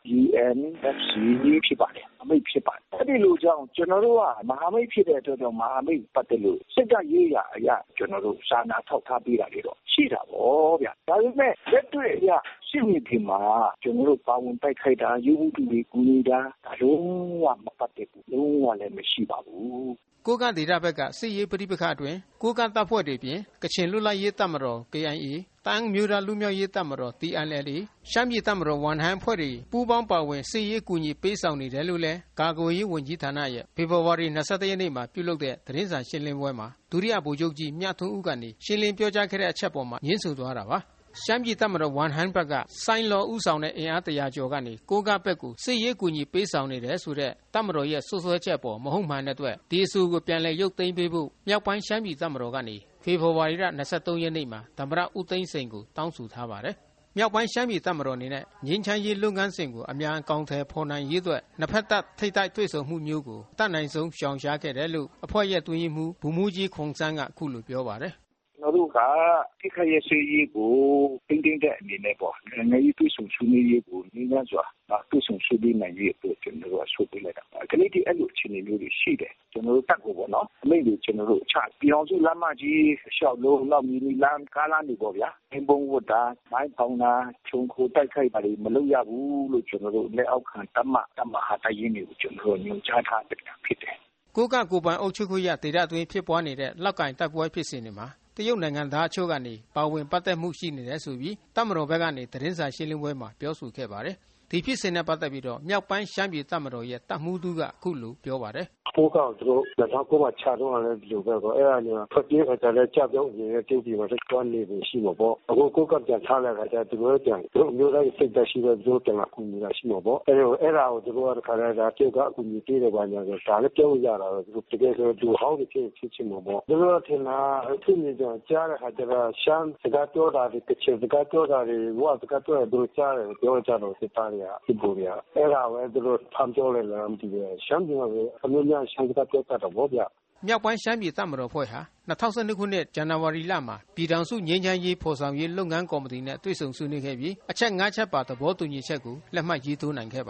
UNFC ဖြစ်ပါတယ်အမိတ်ဖြစ်ပါတယ်အဲ့ဒီလိုကြောင့်ကျွန်တော်တို့ကမဟာမိတ်ဖြစ်တဲ့အတွက်ကြောင့်မဟာမိတ်ပတ်သက်လို့စစ်တပ်ရေးရာအရာကျွန်တော်တို့စာနာထောက်ထားပေးတာတွေတော့ရှိတာပေါ့ဗျာဒါပေမဲ့လက်တွေ့အရာရှိနေပြီမှာကျွန်တော်တို့ပါဝင်တိုက်ခိုက်တာယူမှုတွေကူညီတာဒါလုံးဝမပတ်သက်ဘူးလုံးဝလည်းမရှိပါဘူးကိုးကန့်ဒေသဘက်ကစစ်ရေးပဋိပက္ခအတွင်းကိုးကန့်တပ်ဖွဲ့တွေပြင်ကချင်လွတ်လပ်ရေးတပ်မတော် KIA တန်းမျိုးသားလူမျိုးရေးတပ်မတော် TNLA ရှမ်းပြည်တပ်မတော်ဝန်ဟန်ဖွဲ့တွေပူးပေါင်းပါဝင်စစ်ရေးကူညီပေးဆောင်နေတယ်လို့လည်းကာကွယ်ရေးဝန်ကြီးဌာနရဲ့ဖေဖော်ဝါရီ22ရက်နေ့မှာပြုလုပ်တဲ့သတင်းစာရှင်းလင်းပွဲမှာဒုတိယဗိုလ်ချုပ်ကြီးမြထွန်းဦးကနေရှင်းလင်းပြောကြားခဲ့တဲ့အချက်ပေါ်မှာညှင်းဆိုသွားတာပါရှမ်းပြည်တပ်မတော်ဝန်ဟန်ဘက်ကဆိုင်းလော်ဦးဆောင်တဲ့အင်အား100ကျော်ကနေကိုးကန့်ဘက်ကိုစစ်ရေးကူညီပေးဆောင်နေတယ်ဆိုတဲ့တပ်မတော်ရဲ့ဆွဆွဲချက်ပေါ်မဟုတ်မှန်တဲ့အတွက်ဒီအဆိုကိုပြန်လည်ရုပ်သိမ်းပေးဖို့မြောက်ပိုင်းရှမ်းပြည်တပ်မတော်ကနေဖေဖော်ဝါရီလ23ရက်နေ့မှာသမ္မတဦးသိန်းစိန်ကိုတောင်းဆိုထားပါတယ်။မြောက်ပိုင်းရှမ်းပြည်တပ်မတော်အနေနဲ့ငြိမ်းချမ်းရေးလုပ်ငန်းစဉ်ကိုအများအကောင်အထည်ဖော်နိုင်ရေးအတွက်နှစ်ဖက်တပ်ထိပ်တိုက်တွေ့ဆုံမှုမျိုးကိုတတ်နိုင်ဆုံးရှောင်ရှားခဲ့တယ်လို့အဖွဲ့ရဲ့အတွင်းရေးမှူးဗိုလ်မှူးကြီးခွန်ဆန်းကအခုလိုပြောပါတယ်။ကျွန်တော်တို့ကတိခရရေးရေးကိုတင်းတင်းတဲ့အနေနဲ့ပေါ့နိုင်ငံရေးပြည်စုံဆွေးနွေးရေးကိုနည်းများစွာပြည်စုံဆွေးနွေးနိုင်ရေးအတွက်ကျွန်တော်တို့ဆွေးနွေးလိုက်တာ။ဒီနေ့ဒီအဲ့လိုအခြေအနေမျိုးတွေရှိတယ်။ကျွန်တော်တို့တက်ကိုပေါ့နော်။အမိန့်တွေကျွန်တော်တို့အချပြောင်းစုလမ်းမကြီးလျှောက်လို့နောက်မီနီလမ်းကားလမ်းတွေပေါ့ဗျာ။အင်းပုံဝတ်တာမိုင်းပေါင်တာခြုံခိုတိုက်ခိုက်တာတွေမလုပ်ရဘူးလို့ကျွန်တော်တို့လက်အောက်ခံတမဟာတရင်တွေကိုကျွန်တော်တို့ညွှန်ကြားထားတဲ့ဖြစ်တယ်။ကိုးကန့်ကိုပိုင်အုပ်ချုပ်ခွင့်ရဒေသအတွင်းဖြစ်ပွားနေတဲ့လောက်ကင်တိုက်ပွဲဖြစ်စဉ်တွေမှာတရုတ်နိုင်ငံသားအချို့ကနေပါဝင်ပတ်သက်မှုရှိနေတယ်ဆိုပြီးတပ်မတော်ဘက်ကနေသတင်းစာရှင်းလင်းပွဲမှာပြောဆိုခဲ့ပါတယ်။ဒီဖြစ်စဉ်နဲ့ပတ်သက်ပြီးတော့မြောက်ပိုင်းရှမ်းပြည်တပ်မတော်ရဲ့တပ်မှူးသူကအခုလိုပြောပါတယ်။ကိုးကန့်တို့2009မှာခြာတော့လည်းဒီလိုပဲပေါ့အဲ့ဒါညထွက်ပြေးခါကျလည်းကြောက်ကြောက်နေတဲ့တရုတ်ပြည်မှာတွန်းနေပြီရှိမှာပေါ့အခုကိုးကန့်ပြန်ထားလိုက်ခါကျသူတို့ပြန်တို့မျိုးသားစိတ်သက်ရှိတဲ့သူတို့ပြန်လာကူညီတာရှိမှာပေါ့အဲ့ဒါကိုသူတို့ကခါရတာတရုတ်ကအကူအညီပေးတယ်ပါညာဆိုဒါလည်းပြောရတာတော့သူတကယ်ဆိုသူဟောင်းဖြစ်ချင်မှာပေါ့သူတို့ထင်တာအခုနေကြကြားတဲ့ခါကျတော့ရှမ်းစကားပြောတာဒီကချင်စကားပြောတာတွေဝါစကားပြောတာသူကြားတယ်ပြောကြတော့စစ်သားတွေကဒီပေါ်ရအဲ့ဒါပဲသူတို့ဖမ်းပြောလိုက်လားမသိဘူးရှမ်းပြည်မှာပဲအမျိုးများရှမ်းစကားပြောတတ်တော့ဗောဗျမြောက်ပိုင်းရှမ်းပြည်တပ်မတော်ဖွဲ့ဟာ2012ခုနှစ်ဇန်နဝါရီလမှာပြည်ထောင်စုငြိမ်းချမ်းရေးဖော်ဆောင်ရေးလုပ်ငန်းကော်မတီနဲ့တွေ့ဆုံဆွေးနွေးခဲ့ပြီးအချက်5ချက်ပါသဘောတူညီချက်ကိုလက်မှတ်ရေးထိုးနိုင်ခဲ့ပါတယ်။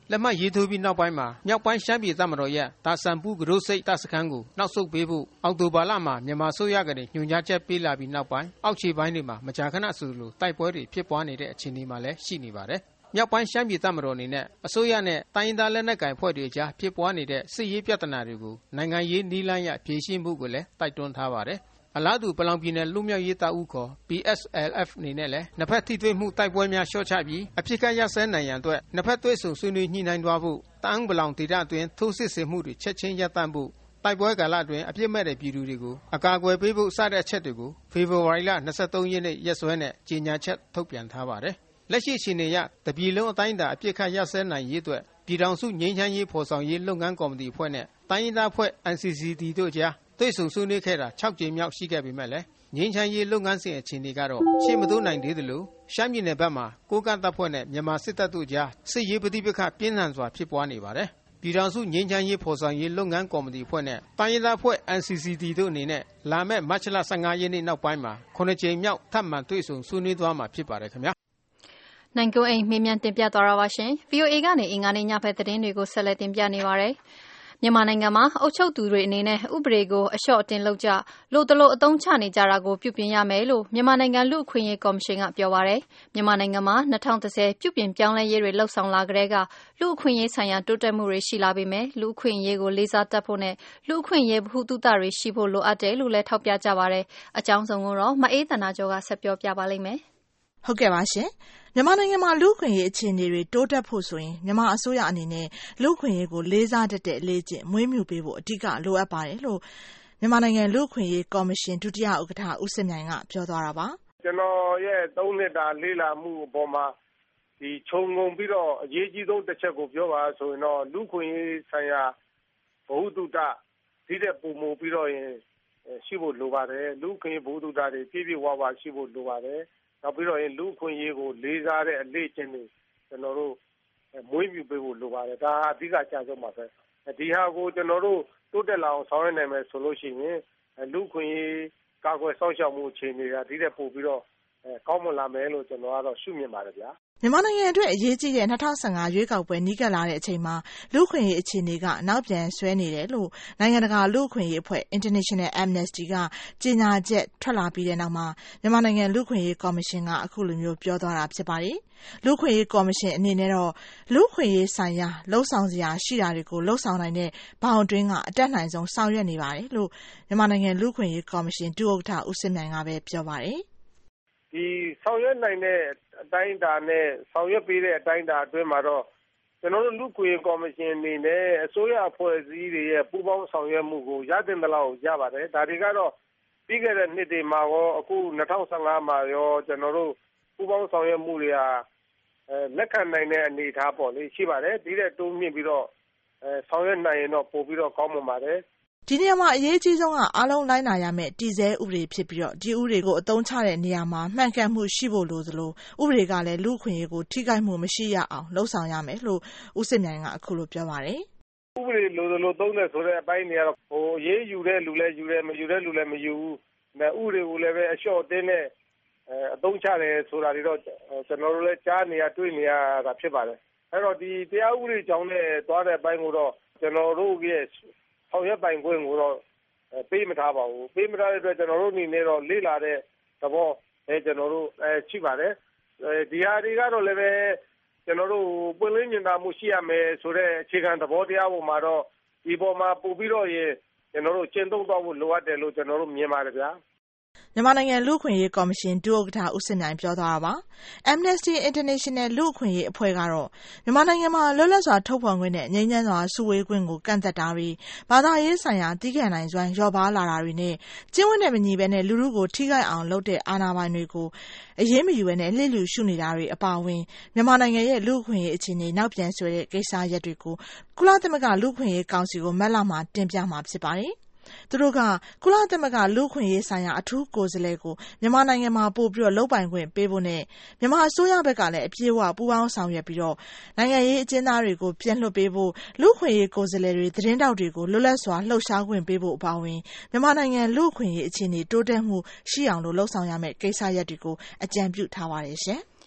လက်မှတ်ရေးထိုးပြီးနောက်ပိုင်းမှာမြောက်ပိုင်းရှမ်းပြည်တပ်မတော်ရဲ့တာဆန်ပူးကရိုးစိတ်တပ်စခန်းကိုနောက်ဆုတ်ပေးဖို့အောက်တိုဘာလမှာမြန်မာအစိုးရကညွှန်ကြားချက်ပေးလာပြီးနောက်ပိုင်းအောက်ခြေပိုင်းတွေမှာမကြာခဏဆိုလိုတိုက်ပွဲတွေဖြစ်ပွားနေတဲ့အခြေအနေမှာလည်းရှိနေပါတယ်။မြောက်ပိုင်းရှမ်းပြည်တပ်မတော်အနေနဲ့အစိုးရနဲ့တိုင်းရင်းသားလက်နက်ကိုင်ဖွဲ့တွေအကြားဖြစ်ပွားနေတဲ့စစ်ရေးပြဿနာတွေကိုနိုင်ငံရေးနည်းလမ်းရဖြေရှင်းမှုကိုလည်းတိုက်တွန်းထားပါတယ်။အလားတူပလောင်ပြည်နယ်လူမျိုးရေးတပ်ဦးခေါ် PSLF အနေနဲ့လည်းနှစ်ဖက်ထိတွေ့မှုတိုက်ပွဲများလျှော့ချပြီးအဖြစ်ကရစဲနိုင်ရန်အတွက်နှစ်ဖက်သွေးဆုံဆွေးနွေးညှိနှိုင်းသွားဖို့တအန်းပလောင်ဒေသအတွင်းထိုးစစ်ဆင်မှုတွေချက်ချင်းရပ်တန့်ဖို့တိုက်ပွဲကာလအတွင်းအပြစ်မဲ့တဲ့ပြည်သူတွေကိုအကာအကွယ်ပေးဖို့စတဲ့အချက်တွေကိုဖေဖော်ဝါရီလ23ရက်နေ့ရက်စွဲနဲ့ကြေညာချက်ထုတ်ပြန်ထားပါတယ်။လက်ရှိအခြေအနေအရတပြည်လုံးအတိုင်းအတာအပြစ်ခတ်ရစဲနိုင်ရေးအတွက်ပြည်ထောင်စုငြိမ်းချမ်းရေးဖော်ဆောင်ရေးလုပ်ငန်းကော်မတီအဖွဲ့နဲ့တိုင်းရင်းသားအဖွဲ့ NCCT တို့ကြားတွေ့ဆုံဆွေးနွေးခဲ့တာ6ကြိမ်မြောက်ရှိခဲ့ပေမဲ့လည်းငြိမ်းချမ်းရေးလုပ်ငန်းစဉ်အခြေအနေကတော့ရှေ့မတိုးနိုင်သေးသလိုရှမ်းပြည်နယ်ဘက်မှာကိုးကန့်တပ်ဖွဲ့နဲ့မြန်မာစစ်တပ်တို့ကြားစစ်ရေးပဋိပက္ခပြင်းထန်စွာဖြစ်ပွားနေပါတယ်။ပြည်ထောင်စုငြိမ်းချမ်းရေးဖော်ဆောင်ရေးလုပ်ငန်းကော်မတီအဖွဲ့နဲ့တိုင်းရင်းသားအဖွဲ့ NCCT တို့အနေနဲ့လာမယ့်မတ်လ15ရက်နေ့နောက်ပိုင်းမှာ9ကြိမ်မြောက်ထပ်မံတွေ့ဆုံဆွေးနွေးသွားမှာဖြစ်ပါတယ်ခင်ဗျာ။နိုင်ကိုအိမ်မေးမြန်းတင်ပြသွားတာပါရှင်။ VOA ကနေအင်္ဂါနေ့ညဘက်သတင်းတွေကိုဆက်လက်တင်ပြနေပါတယ်။မြန်မာနိုင်ငံမှာအုပ်ချုပ်သူတွေအနေနဲ့ဥပဒေကိုအလျှော့အတင်းလုပ်ကြလို့တလို့အသုံးချနေကြတာကိုပြုပြင်ရမယ်လို့မြန်မာနိုင်ငံလူ့အခွင့်အရေးကော်မရှင်ကပြောပါတယ်။မြန်မာနိုင်ငံမှာ2010ပြုပြင်ပြောင်းလဲရေးတွေလှုပ်ဆောင်လာကြတဲ့ကလူ့အခွင့်အရေးဆိုင်ရာတိုးတက်မှုတွေရှိလာပေမဲ့လူ့အခွင့်အရေးကိုလေးစားတတ်ဖို့နဲ့လူ့အခွင့်အရေးဗဟုသုတတွေရှိဖို့လိုအပ်တယ်လို့လည်းထောက်ပြကြပါတယ်။အကြောင်းစုံကိုတော့မအေးသန္တာကျော်ကဆက်ပြောပြပါလိမ့်မယ်။ဟုတ်ကဲ့ပါရှင်။မြန်မာနိုင်ငံမှာလူ့အခွင့်အရေးအခြေအနေတွေတိုးတက်ဖို့ဆိုရင်မြန်မာအစိုးရအနေနဲ့လူ့အခွင့်အရေးကိုလေးစားတတ်တဲ့အလေးကျင့်မွေးမြူပေးဖို့အဓိကလိုအပ်ပါတယ်လို့မြန်မာနိုင်ငံလူ့အခွင့်အရေးကော်မရှင်ဒုတိယဥက္ကဋ္ဌဦးစစ်မြိုင်ကပြောသွားတာပါ။ကျွန်တော်ရဲ့3နှစ်တာလေ့လာမှုအပေါ်မှာဒီခြုံငုံပြီးတော့အရေးကြီးဆုံးတစ်ချက်ကိုပြောပါဆိုရင်တော့လူ့အခွင့်အရေးဆိုင်ရာဗဟုသုတဒီတဲ့ပုံမူပြီးတော့ရင်ရှိဖို့လိုပါတယ်။လူ့အခွင့်အရေးဗဟုသုတတွေပြည့်ပြည့်ဝဝရှိဖို့လိုပါတယ်။နောက်ပြီးတော့လူ့အခွင့်အရေးကိုလေးစားတဲ့အလေးကျင့်တွေကျွန်တော်တို့မွေးမြူပေးဖို့လိုပါတယ်ဒါအဓိကအကျဆုံးပါပဲဒီဟာကိုကျွန်တော်တို့တိုးတက်လာအောင်ဆောင်ရွက်နိုင်မယ်ဆိုလို့ရှိရင်လူ့အခွင့်အရေးကာကွယ်စောင့်ရှောက်မှုအခြေအနေတွေဒီတဲ့ပို့ပြီးတော့ကောင်းမွန်လာမယ်လို့ကျွန်တော်ကတော့ရှုမြင်ပါတယ်ဗျာမြန်မာနိုင်ငံအတွက်အရေးကြီးတဲ့2015ရွေးကောက်ပွဲနီးကပ်လာတဲ့အချိန်မှာလူ့အခွင့်အရေးအခြေအနေကနောက်ပြန်ဆွဲနေတယ်လို့နိုင်ငံတကာလူ့အခွင့်အရေးအဖွဲ့ International Amnesty ကကြေညာချက်ထွက်လာပြီးတဲ့နောက်မှာမြန်မာနိုင်ငံလူ့အခွင့်အရေးကော်မရှင်ကအခုလိုမျိုးပြောသွားတာဖြစ်ပါတယ်။လူ့အခွင့်အရေးကော်မရှင်အနေနဲ့တော့လူ့အခွင့်အရေးဆိုင်ရာလှုံ့ဆော်စရာရှိတာတွေကိုလှုံ့ဆော်နိုင်တဲ့ဘောင်အတွင်းကအတက်နိုင်ဆုံးဆောင်ရွက်နေပါတယ်လို့မြန်မာနိုင်ငံလူ့အခွင့်အရေးကော်မရှင်ဒုဥက္ကဋ္ဌဦးစစ်မြိုင်ကပဲပြောပါတယ်။ဒီဆောင်ရွက်နိုင်တဲ့အတိုင်းအတာနဲ့ဆောင်ရွက်ပေးတဲ့အတိုင်းအတာအတွင်းမှာတော့ကျွန်တော်တို့လူ့ခွင့်ကော်မရှင်အနေနဲ့အစိုးရအဖွဲ့အစည်းတွေရဲ့ပူးပေါင်းဆောင်ရွက်မှုကိုရတဲ့လောက်ရပါတယ်ဒါတွေကတော့ပြီးခဲ့တဲ့နှစ်တွေမှာရောအခု2015မှာရောကျွန်တော်တို့ပူးပေါင်းဆောင်ရွက်မှုတွေဟာလက်ခံနိုင်တဲ့အနေအထားပေါ့လေရှိပါတယ်ဒီတဲ့တိုးမြင့်ပြီးတော့ဆောင်ရွက်နိုင်ရင်တော့ပို့ပြီးတော့ကောင်းမွန်ပါတယ်ဒီနေရာမှာအရေးကြီးဆုံးကအားလုံးလိုက်နာရမယ့်တည်ဆဲဥပဒေဖြစ်ပြီးတော့ဒီဥပဒေကိုအသုံးချတဲ့နေရာမှာမှန်ကန်မှုရှိဖို့လိုသလိုဥပဒေကလည်းလူ့အခွင့်အရေးကိုထိခိုက်မှုမရှိရအောင်လှုံ့ဆော်ရမယ်လို့ဦးစစ်မြိုင်ကအခုလိုပြောပါတယ်ဥပဒေလိုသလိုသုံးတယ်ဆိုတဲ့အပိုင်းတွေကတော့အရေးယူတဲ့လူလည်းယူတယ်မယူတဲ့လူလည်းမယူဘူးဥပဒေကိုလည်းပဲအလျှော့တင်းနဲ့အသုံးချတယ်ဆိုတာတွေတော့ကျွန်တော်တို့လည်းကြားနေရတွေ့နေရတာဖြစ်ပါတယ်အဲ့တော့ဒီတရားဥပဒေကြောင့်လည်းသွားတဲ့အပိုင်းကိုတော့ကျွန်တော်တို့ရဲ့ဆောင်ရွက်ပိုင်ခွင့်ကိုတော့ပေးမထားပါဘူးပေးမထားတဲ့အတွက်ကျွန်တော်တို့အနေနဲ့တော့လေ့လာတဲ့သဘောကျွန်တော်တို့ရှိပါတယ်ဒီဟာတွေကတော့လည်းပဲကျွန်တော်တို့ပွင့်လင်းမြင်သာမှုရှိရမယ်ဆိုတဲ့အခြေခံသဘောတရားပေါ်မှာတော့ဒီပေါ်မှာပို့ပြီးတော့ကျွန်တော်တို့ကျင့်သုံးသွားဖို့လိုအပ်တယ်လို့ကျွန်တော်တို့မြင်ပါတယ်ဗျာမြန်မာနိုင်ငံလူ့အခွင့်အရေးကော်မရှင်ဒုဥက္ကဋ္ဌဦးစင်နိုင်ပြောသွားတာပါ။ Amnesty International လူ့အခွင့်အရေးအဖွဲ့ကတော့မြန်မာနိုင်ငံမှာလွတ်လပ်စွာထုတ်ဖော်ခွင့်နဲ့ငြိမ်းချမ်းစွာစုဝေးခွင့်ကိုကန့်သတ်တာတွေဘာသာရေးဆိုင်ရာတီးခံနိုင်စွမ်းလျော့ပါးလာတာတွေနဲ့ကျင့်ဝတ်နဲ့မညီဘဲနဲ့လူထုကိုထိခိုက်အောင်လုပ်တဲ့အာဏာပိုင်တွေကိုအရေးမယူဘဲနဲ့လှစ်လူရှုနေတာတွေအပါအဝင်မြန်မာနိုင်ငံရဲ့လူ့အခွင့်အရေးအခြေအနေနောက်ပြန်ဆွဲတဲ့ကိစ္စရပ်တွေကိုကုလသမဂ္ဂလူ့အခွင့်အရေးကောင်စီကိုမတ်လမှာတင်ပြမှာဖြစ်ပါတယ်။သူတို့ကကုလသမဂ္ဂလူ့အခွင့်အရေးဆိုင်ရာအထူးကိုယ်စားလှယ်ကိုမြန်မာနိုင်ငံမှာပို့ပြီးတော့လုပ်ပိုင်ခွင့်ပေးဖို့နဲ့မြန်မာအစိုးရဘက်ကလည်းအပြည့်အဝပူးပေါင်းဆောင်ရွက်ပြီးတော့နိုင်ငံရေးအကျဉ်းသားတွေကိုပြန်လွှတ်ပေးဖို့လူ့အခွင့်အရေးကိုယ်စားလှယ်တွေသတင်းတောက်တွေကိုလွတ်လပ်စွာလှုပ်ရှားခွင့်ပေးဖို့အပါအဝင်မြန်မာနိုင်ငံလူ့အခွင့်အရေးအခြေအနေတိုးတက်မှုရှိအောင်လို့လှုံ့ဆော်ရမယ့်ကိစ္စရပ်တွေကိုအကြံပြုထားပါတယ်ရှင်။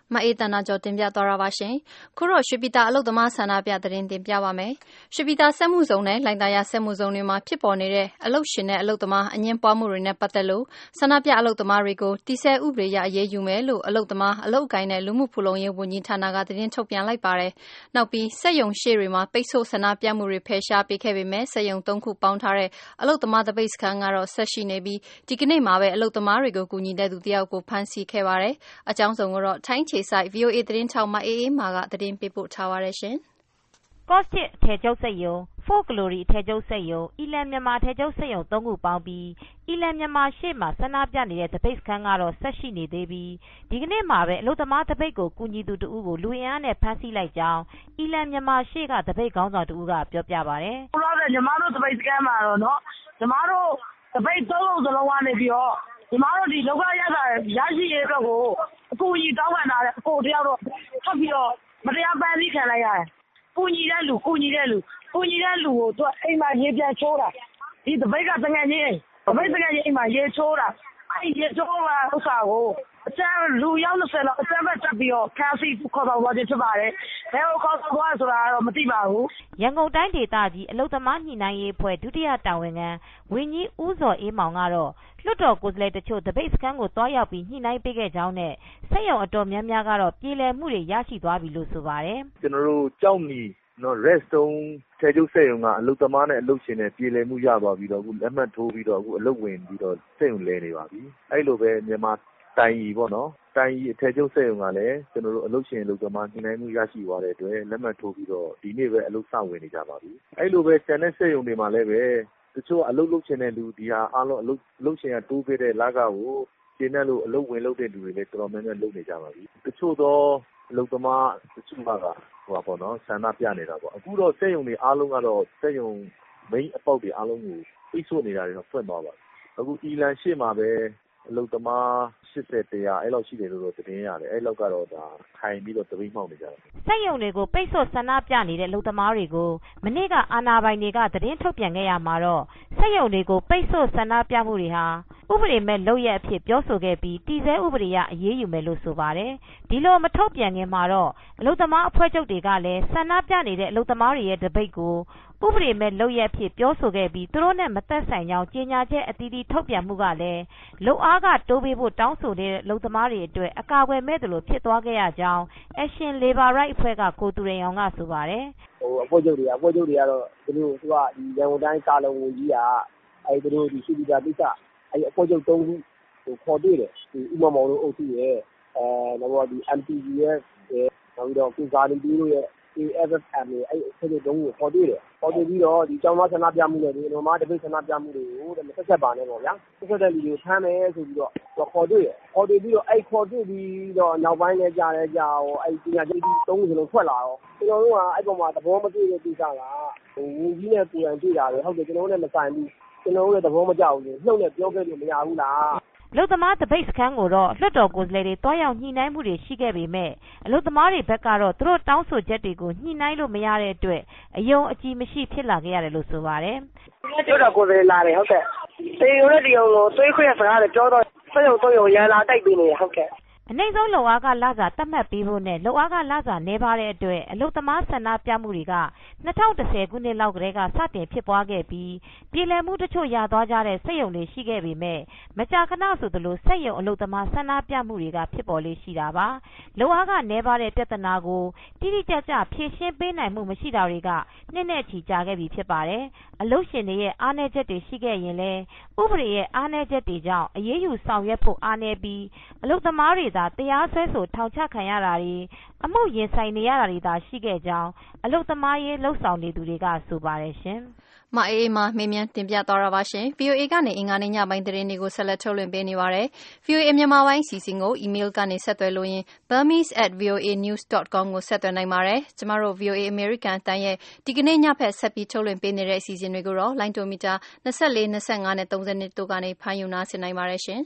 မအေးတနာကျော်တင်ပြသွားတာပါရှင်။ခုတော့ရွှေပြည်သာအလုပ်သမားဆန္ဒပြသတင်းတင်ပြပါမယ်။ရွှေပြည်သာစက်မှုဇုံနဲ့လိုင်သာယာစက်မှုဇုံတွေမှာဖြစ်ပေါ်နေတဲ့အလုပ်ရှင်နဲ့အလုပ်သမားအငြင်းပွားမှုတွေနဲ့ပတ်သက်လို့ဆန္ဒပြအလုပ်သမားတွေကိုတည်ဆဲဥပဒေအရအရေးယူမယ်လို့အလုပ်သမားအလုပ်အကိုင်နဲ့လူမှုဖူလုံရေးဝန်ကြီးဌာနကသတင်းထုတ်ပြန်လိုက်ပါတယ်။နောက်ပြီးစက်ရုံရှေ့တွေမှာပိတ်ဆို့ဆန္ဒပြမှုတွေဖယ်ရှားပေးခဲ့ပေမဲ့စက်ရုံ3ခုပေါင်းထားတဲ့အလုပ်သမားတပိတ်စခန်းကတော့ဆက်ရှိနေပြီးဒီကနေ့မှာပဲအလုပ်သမားတွေကိုကူညီတဲ့သူတယောက်ကိုဖမ်းဆီးခဲ့ပါတယ်။အကြောင်းစုံကတော့ထိုင်းခြေဆိုင် VOA သတင်းထောက်မအေးအေးမာကသတင်းပေးပို့ထားပါတယ်ရှင်။ကော့စ်တစ်အထည်ချုပ်စက်ရုံ Fort Glory အထည်ချုပ်စက်ရုံ အီလန်မြန်မာအထည်ချုပ်စက်ရုံ3ခုပေါင်းပြီးအီလန်မြန်မာရှေ့မှာဆန္ဒပြနေတဲ့တပိတ်စခန်းကတော့ဆက်ရှိနေသေးပြီးဒီကနေ့မှာပဲအလုပ်သမားတပိတ်ကိုကူညီသူတဦးကိုလူအင်အားနဲ့ဖမ်းဆီးလိုက်ကြောင်းအီလန်မြန်မာရှေ့ကတပိတ်ခေါင်းဆောင်တဦးကပြောပြပါတယ်။ဟုတ်တယ်ညီမတို့တပိတ်စခန်းမှာတော့နော်ညီမတို့တပိတ်3လုံးစလုံးကနေပြီးတော့ညီမတို့ဒီလောကရတာရရှိရေးအတွက်ကိုအကူအညီတောင်းခံထားတဲ့အကိုတယောက်တော့ထပ်ပြီးတော့မတရားပန်းပြီးခံလိုက်ရတယ်။ကူညီတဲ့လူကိုသူအိမ်မှာရေပြန်ချိုးတာဒီတပိတ်ကတငယ်ချင်းအိမ်မှာရေချိုးတာအဲ့ရေချိုးတာဥစ္စာကိုအကျန်းလူရောက်20လောက်အကျန်းပဲတက်ပြီးတော့ခန်းစီခေါ်ဆောင်သွားခြင်းဖြစ်ပါတယ်။ဘယ်ကိုခေါ်ဆောင်သွားဆိုတာတော့မသိပါဘူး။ရန်ကုန်တိုင်းဒေသကြီးအလုပ်သမားညှိနှိုင်းရေးအဖွဲ့ဒုတိယတာဝန်ခံဝန်ကြီးဦးစောအေးမောင်ကတော့လွှတ်တော်ကိုယ်စားလှယ်တချို့တပိတ်စခန်းကိုတွားရောက်ပြီးညှိနှိုင်းပေးခဲ့ကြောင်းနဲ့စက်ရုံအတော်များများကတော့ပြေလည်မှုတွေရရှိသွားပြီလို့ဆိုပါတယ်။ကျွန်တော်တို့ကြောက်နီRedstone ထည်ချုပ်စက်ရုံကအလုပ်သမားနဲ့အလုပ်ရှင်နဲ့ပြေလည်မှုရသွားပြီးတော့အခုလက်မှတ်ထိုးပြီးတော့အခုအလုပ်ဝင်ပြီးတော့စက်ရုံလဲနေပါပြီ။အဲ့လိုပဲမြန်မာတိုင်ရီပေါ့နော်တိုင်ရီအထည်ချုပ်စက်ရုံကလည်းကျွန်တော်တို့အလုပ်ရှင်အလုပ်သမားညှိနှိုင်းမှုရရှိသွားတဲ့အတွက်လက်မှတ်ထိုးပြီးတော့ဒီနေ့ပဲအလုပ်စဝင်နေကြပါပြီ။အဲ့လိုပဲကျန်တဲ့စက်ရုံတွေမှာလည်းပဲတချို့အလုပ်လုပ်ရှင်တဲ့လူဒီဟာအားလုံးအလုပ်ရှင်ကတိုးပေးတဲ့လကကိုရှင်းတဲ့လို့အလုပ်ဝင်လုပ်တဲ့လူတွေလည်းတော်တော်များများလုပ်နေကြပါပြီ။တချို့တော့အလုပ်သမားတချို့ကပေါ့နော်ဆန္ဒပြနေတာပေါ့အခုတော့စက်ရုံတွေအားလုံးကတော့စက်ရုံ main အပေါက်တွေအားလုံးကိုပိတ်ဆို့နေတာတွေတော့ဖွင့်သွားပါပြီအခုအီလန်ရှေ့မှာပဲအလုပ်သမား80 100အဲ့လောက်ရှိတယ်လို့တော့သတင်းရတယ်အဲ့လောက်ကတော့ဒါခိုင်ပြီးတော့တပိတ်မှောက်နေကြတယ်စက်ရုံတွေကိုပိတ်ဆို့ဆန္ဒပြနေတဲ့အလုပ်သမားတွေကိုမနေ့ကအာဏာပိုင်တွေကသတင်းထုတ်ပြန်ခဲ့ရမှာတော့စက်ရုံတွေကိုပိတ်ဆို့ဆန္ဒပြမှုတွေဟာဥပဒေမဲ့လုပ်ရအဖြစ်ပြောဆိုခဲ့ပြီးတည်ဆဲဥပဒေအရအရေးယူမယ်လို့ဆိုပါတယ်ဒီလိုမထုတ်ပြန်ခင်မှာတော့အလုပ်သမားအဖွဲ့ချုပ်တွေကလည်းဆန္ဒပြနေတဲ့အလုပ်သမားတွေရဲ့တပိတ်ကိုဥပဒေမဲ့လုပ်ရအဖြစ်ပြောဆိုခဲ့ပြီးသူတို့နဲ့မသက်ဆိုင်ကြောင်းကြေညာချက်အသီးသီးထုတ်ပြန်မှုကလည်းလုပ်အားကတိုးပေးဖို့တောင်းဆိုတဲ့အလုပ်သမားတွေအတွက်အကာအကွယ်မဲ့သလိုဖြစ်သွားခဲ့ရကြောင်း Action Labor Right အဖွဲ့ကကိုသူရိန်အောင်ကဆိုပါတယ်အဖွဲ့ချုပ်တွေကတော့သူတို့ဒီရန်ကုန်တိုင်းကာလုံဝန်ကြီးကသူတို့ဒီရှိပြီးသားကိစ္စအဖွဲ့ချုပ်3ခုခေါ်တွေ့တယ်ဒီဥမမောင်တို့အုပ်စုရဲ့နောက်ဒီ MTG ရဲ့နောက်ပြီးတော့ကုစားလီတူတို့ရဲ့ AFFM ရဲ့အဖွဲ့ချုပ်3ခုခေါ်တွေ့တယ်ခေါ်တွေ့ပြီးတော့ဒီကျောင်းသားဆန္ဒပြမှုတွေဒီလိုမှတပိတ်ဆန္ဒပြမှုတွေကိုမဆက်ဆက်ပါနဲ့ပေါ့ဗျာဆက်တဲ့လူတွေဖမ်းမယ်ဆိုပြီးတော့ခေါ်တွေ့တယ်ခေါ်တွေ့ပြီးတော့ခေါ်တွေ့ပြီးတော့နောက်ပိုင်းလည်းကြားပညာရေး3ခုစလုံးထွက်လာတော့ကျွန်တော်တို့ကအဲ့ပေါ်မှာသဘောမတွေ့တဲ့ကိစ္စကဝန်ကြီးနဲ့ကိုယ်တိုင်တွေ့တာလေဟုတ်တယ်ကျွန်တော်တို့လည်းမဆိုင်ဘူးကျွန်တော်တို့လည်းသဘောမကျဘူးလေနှုတ်နဲ့ပြောခဲ့လို့မရဘူးလားအလုပ်သမားတပိတ်စခန်းကိုတော့လွှတ်တော်ကိုယ်စားလှယ်တွေတွားရောက်ညှိနှိုင်းမှုတွေရှိခဲ့ပေမဲ့အလုပ်သမားတွေဘက်ကတော့သူတို့တောင်းဆိုချက်တွေကိုညှိနှိုင်းလို့မရတဲ့အတွက်အယုံအကြည်မရှိဖြစ်လာခဲ့ရတယ်လို့ဆိုပါတယ်။လွှတ်တော်ကိုယ်စားလှယ်လာတယ်ဟုတ်ကဲ့။တေရုံနဲ့တေရုံကိုသွေးခွဲစကားတွေပြောတော့စက်ရုံ3ရုံရန်လာတိုက်ပေးနေဟုတ်ကဲ့။အနှိမ့်ဆုံးလုပ်အားကလစာသတ်မှတ်ပေးဖို့နဲ့လုပ်အားကလစာနည်းပါးတဲ့အတွက်အလုပ်သမားဆန္ဒပြမှုတွေက2010ခုနှစ်လောက်ကတည်းကစတင်ဖြစ်ပွားခဲ့ပြီးပြည်လည်မှုတချို့ရသွားကြတဲ့စက်ရုံတွေရှိခဲ့ပေမဲ့မကြာခဏဆိုသလိုစက်ရုံအလုပ်သမားဆန္ဒပြမှုတွေကဖြစ်ပေါ်လေးရှိတာပါလုပ်အားကနည်းပါးတဲ့ပြဿနာကိုတိတိကျကျဖြေရှင်းပေးနိုင်မှုမရှိတာတွေကနှစ်နဲ့ချီကြာခဲ့ပြီဖြစ်ပါတယ်အလုပ်ရှင်တွေရဲ့အားနည်းချက်တွေရှိခဲ့ရင်လည်းဥပဒေရဲ့အားနည်းချက်တွေကြောင့်အရေးယူဆောင်ရွက်ဖို့အားနည်းပြီးအလုပ်သမားတွေတရားစွဲဆိုထောင်ချခံရတာတွေအမှုရင်ဆိုင်နေရတာတွေသာရှိခဲ့ကြောင်းအလုပ်သမားရေးလှုပ်ဆောင်နေသူတွေကဆိုပါတယ်ရှင်မအေးမေးမြန်းတင်ပြသွားတာပါရှင် VOA ကနေအင်္ဂါနေ့ညပိုင်းသတင်းတွေကိုဆက်လက်ထုတ်လွှင့်ပေးနေပါတယ် VOA မြန်မာပိုင်းအစီအစဉ်ကို email ကနေဆက်သွယ်လို့ရင် burmese@voanews.com ကိုဆက်သွယ်နိုင်ပါတယ်ကျမတို့ VOA American အတန်းရဲ့ဒီကနေ့ညဖက်ဆက်ပြီးထုတ်လွှင့်ပေးနေတဲ့အစီအစဉ်တွေကိုတော့လိုင်းတိုမီတာ24 25နဲ့30တို့ကနေဖမ်းယူနားဆင်နိုင်ပါတယ်ရှင်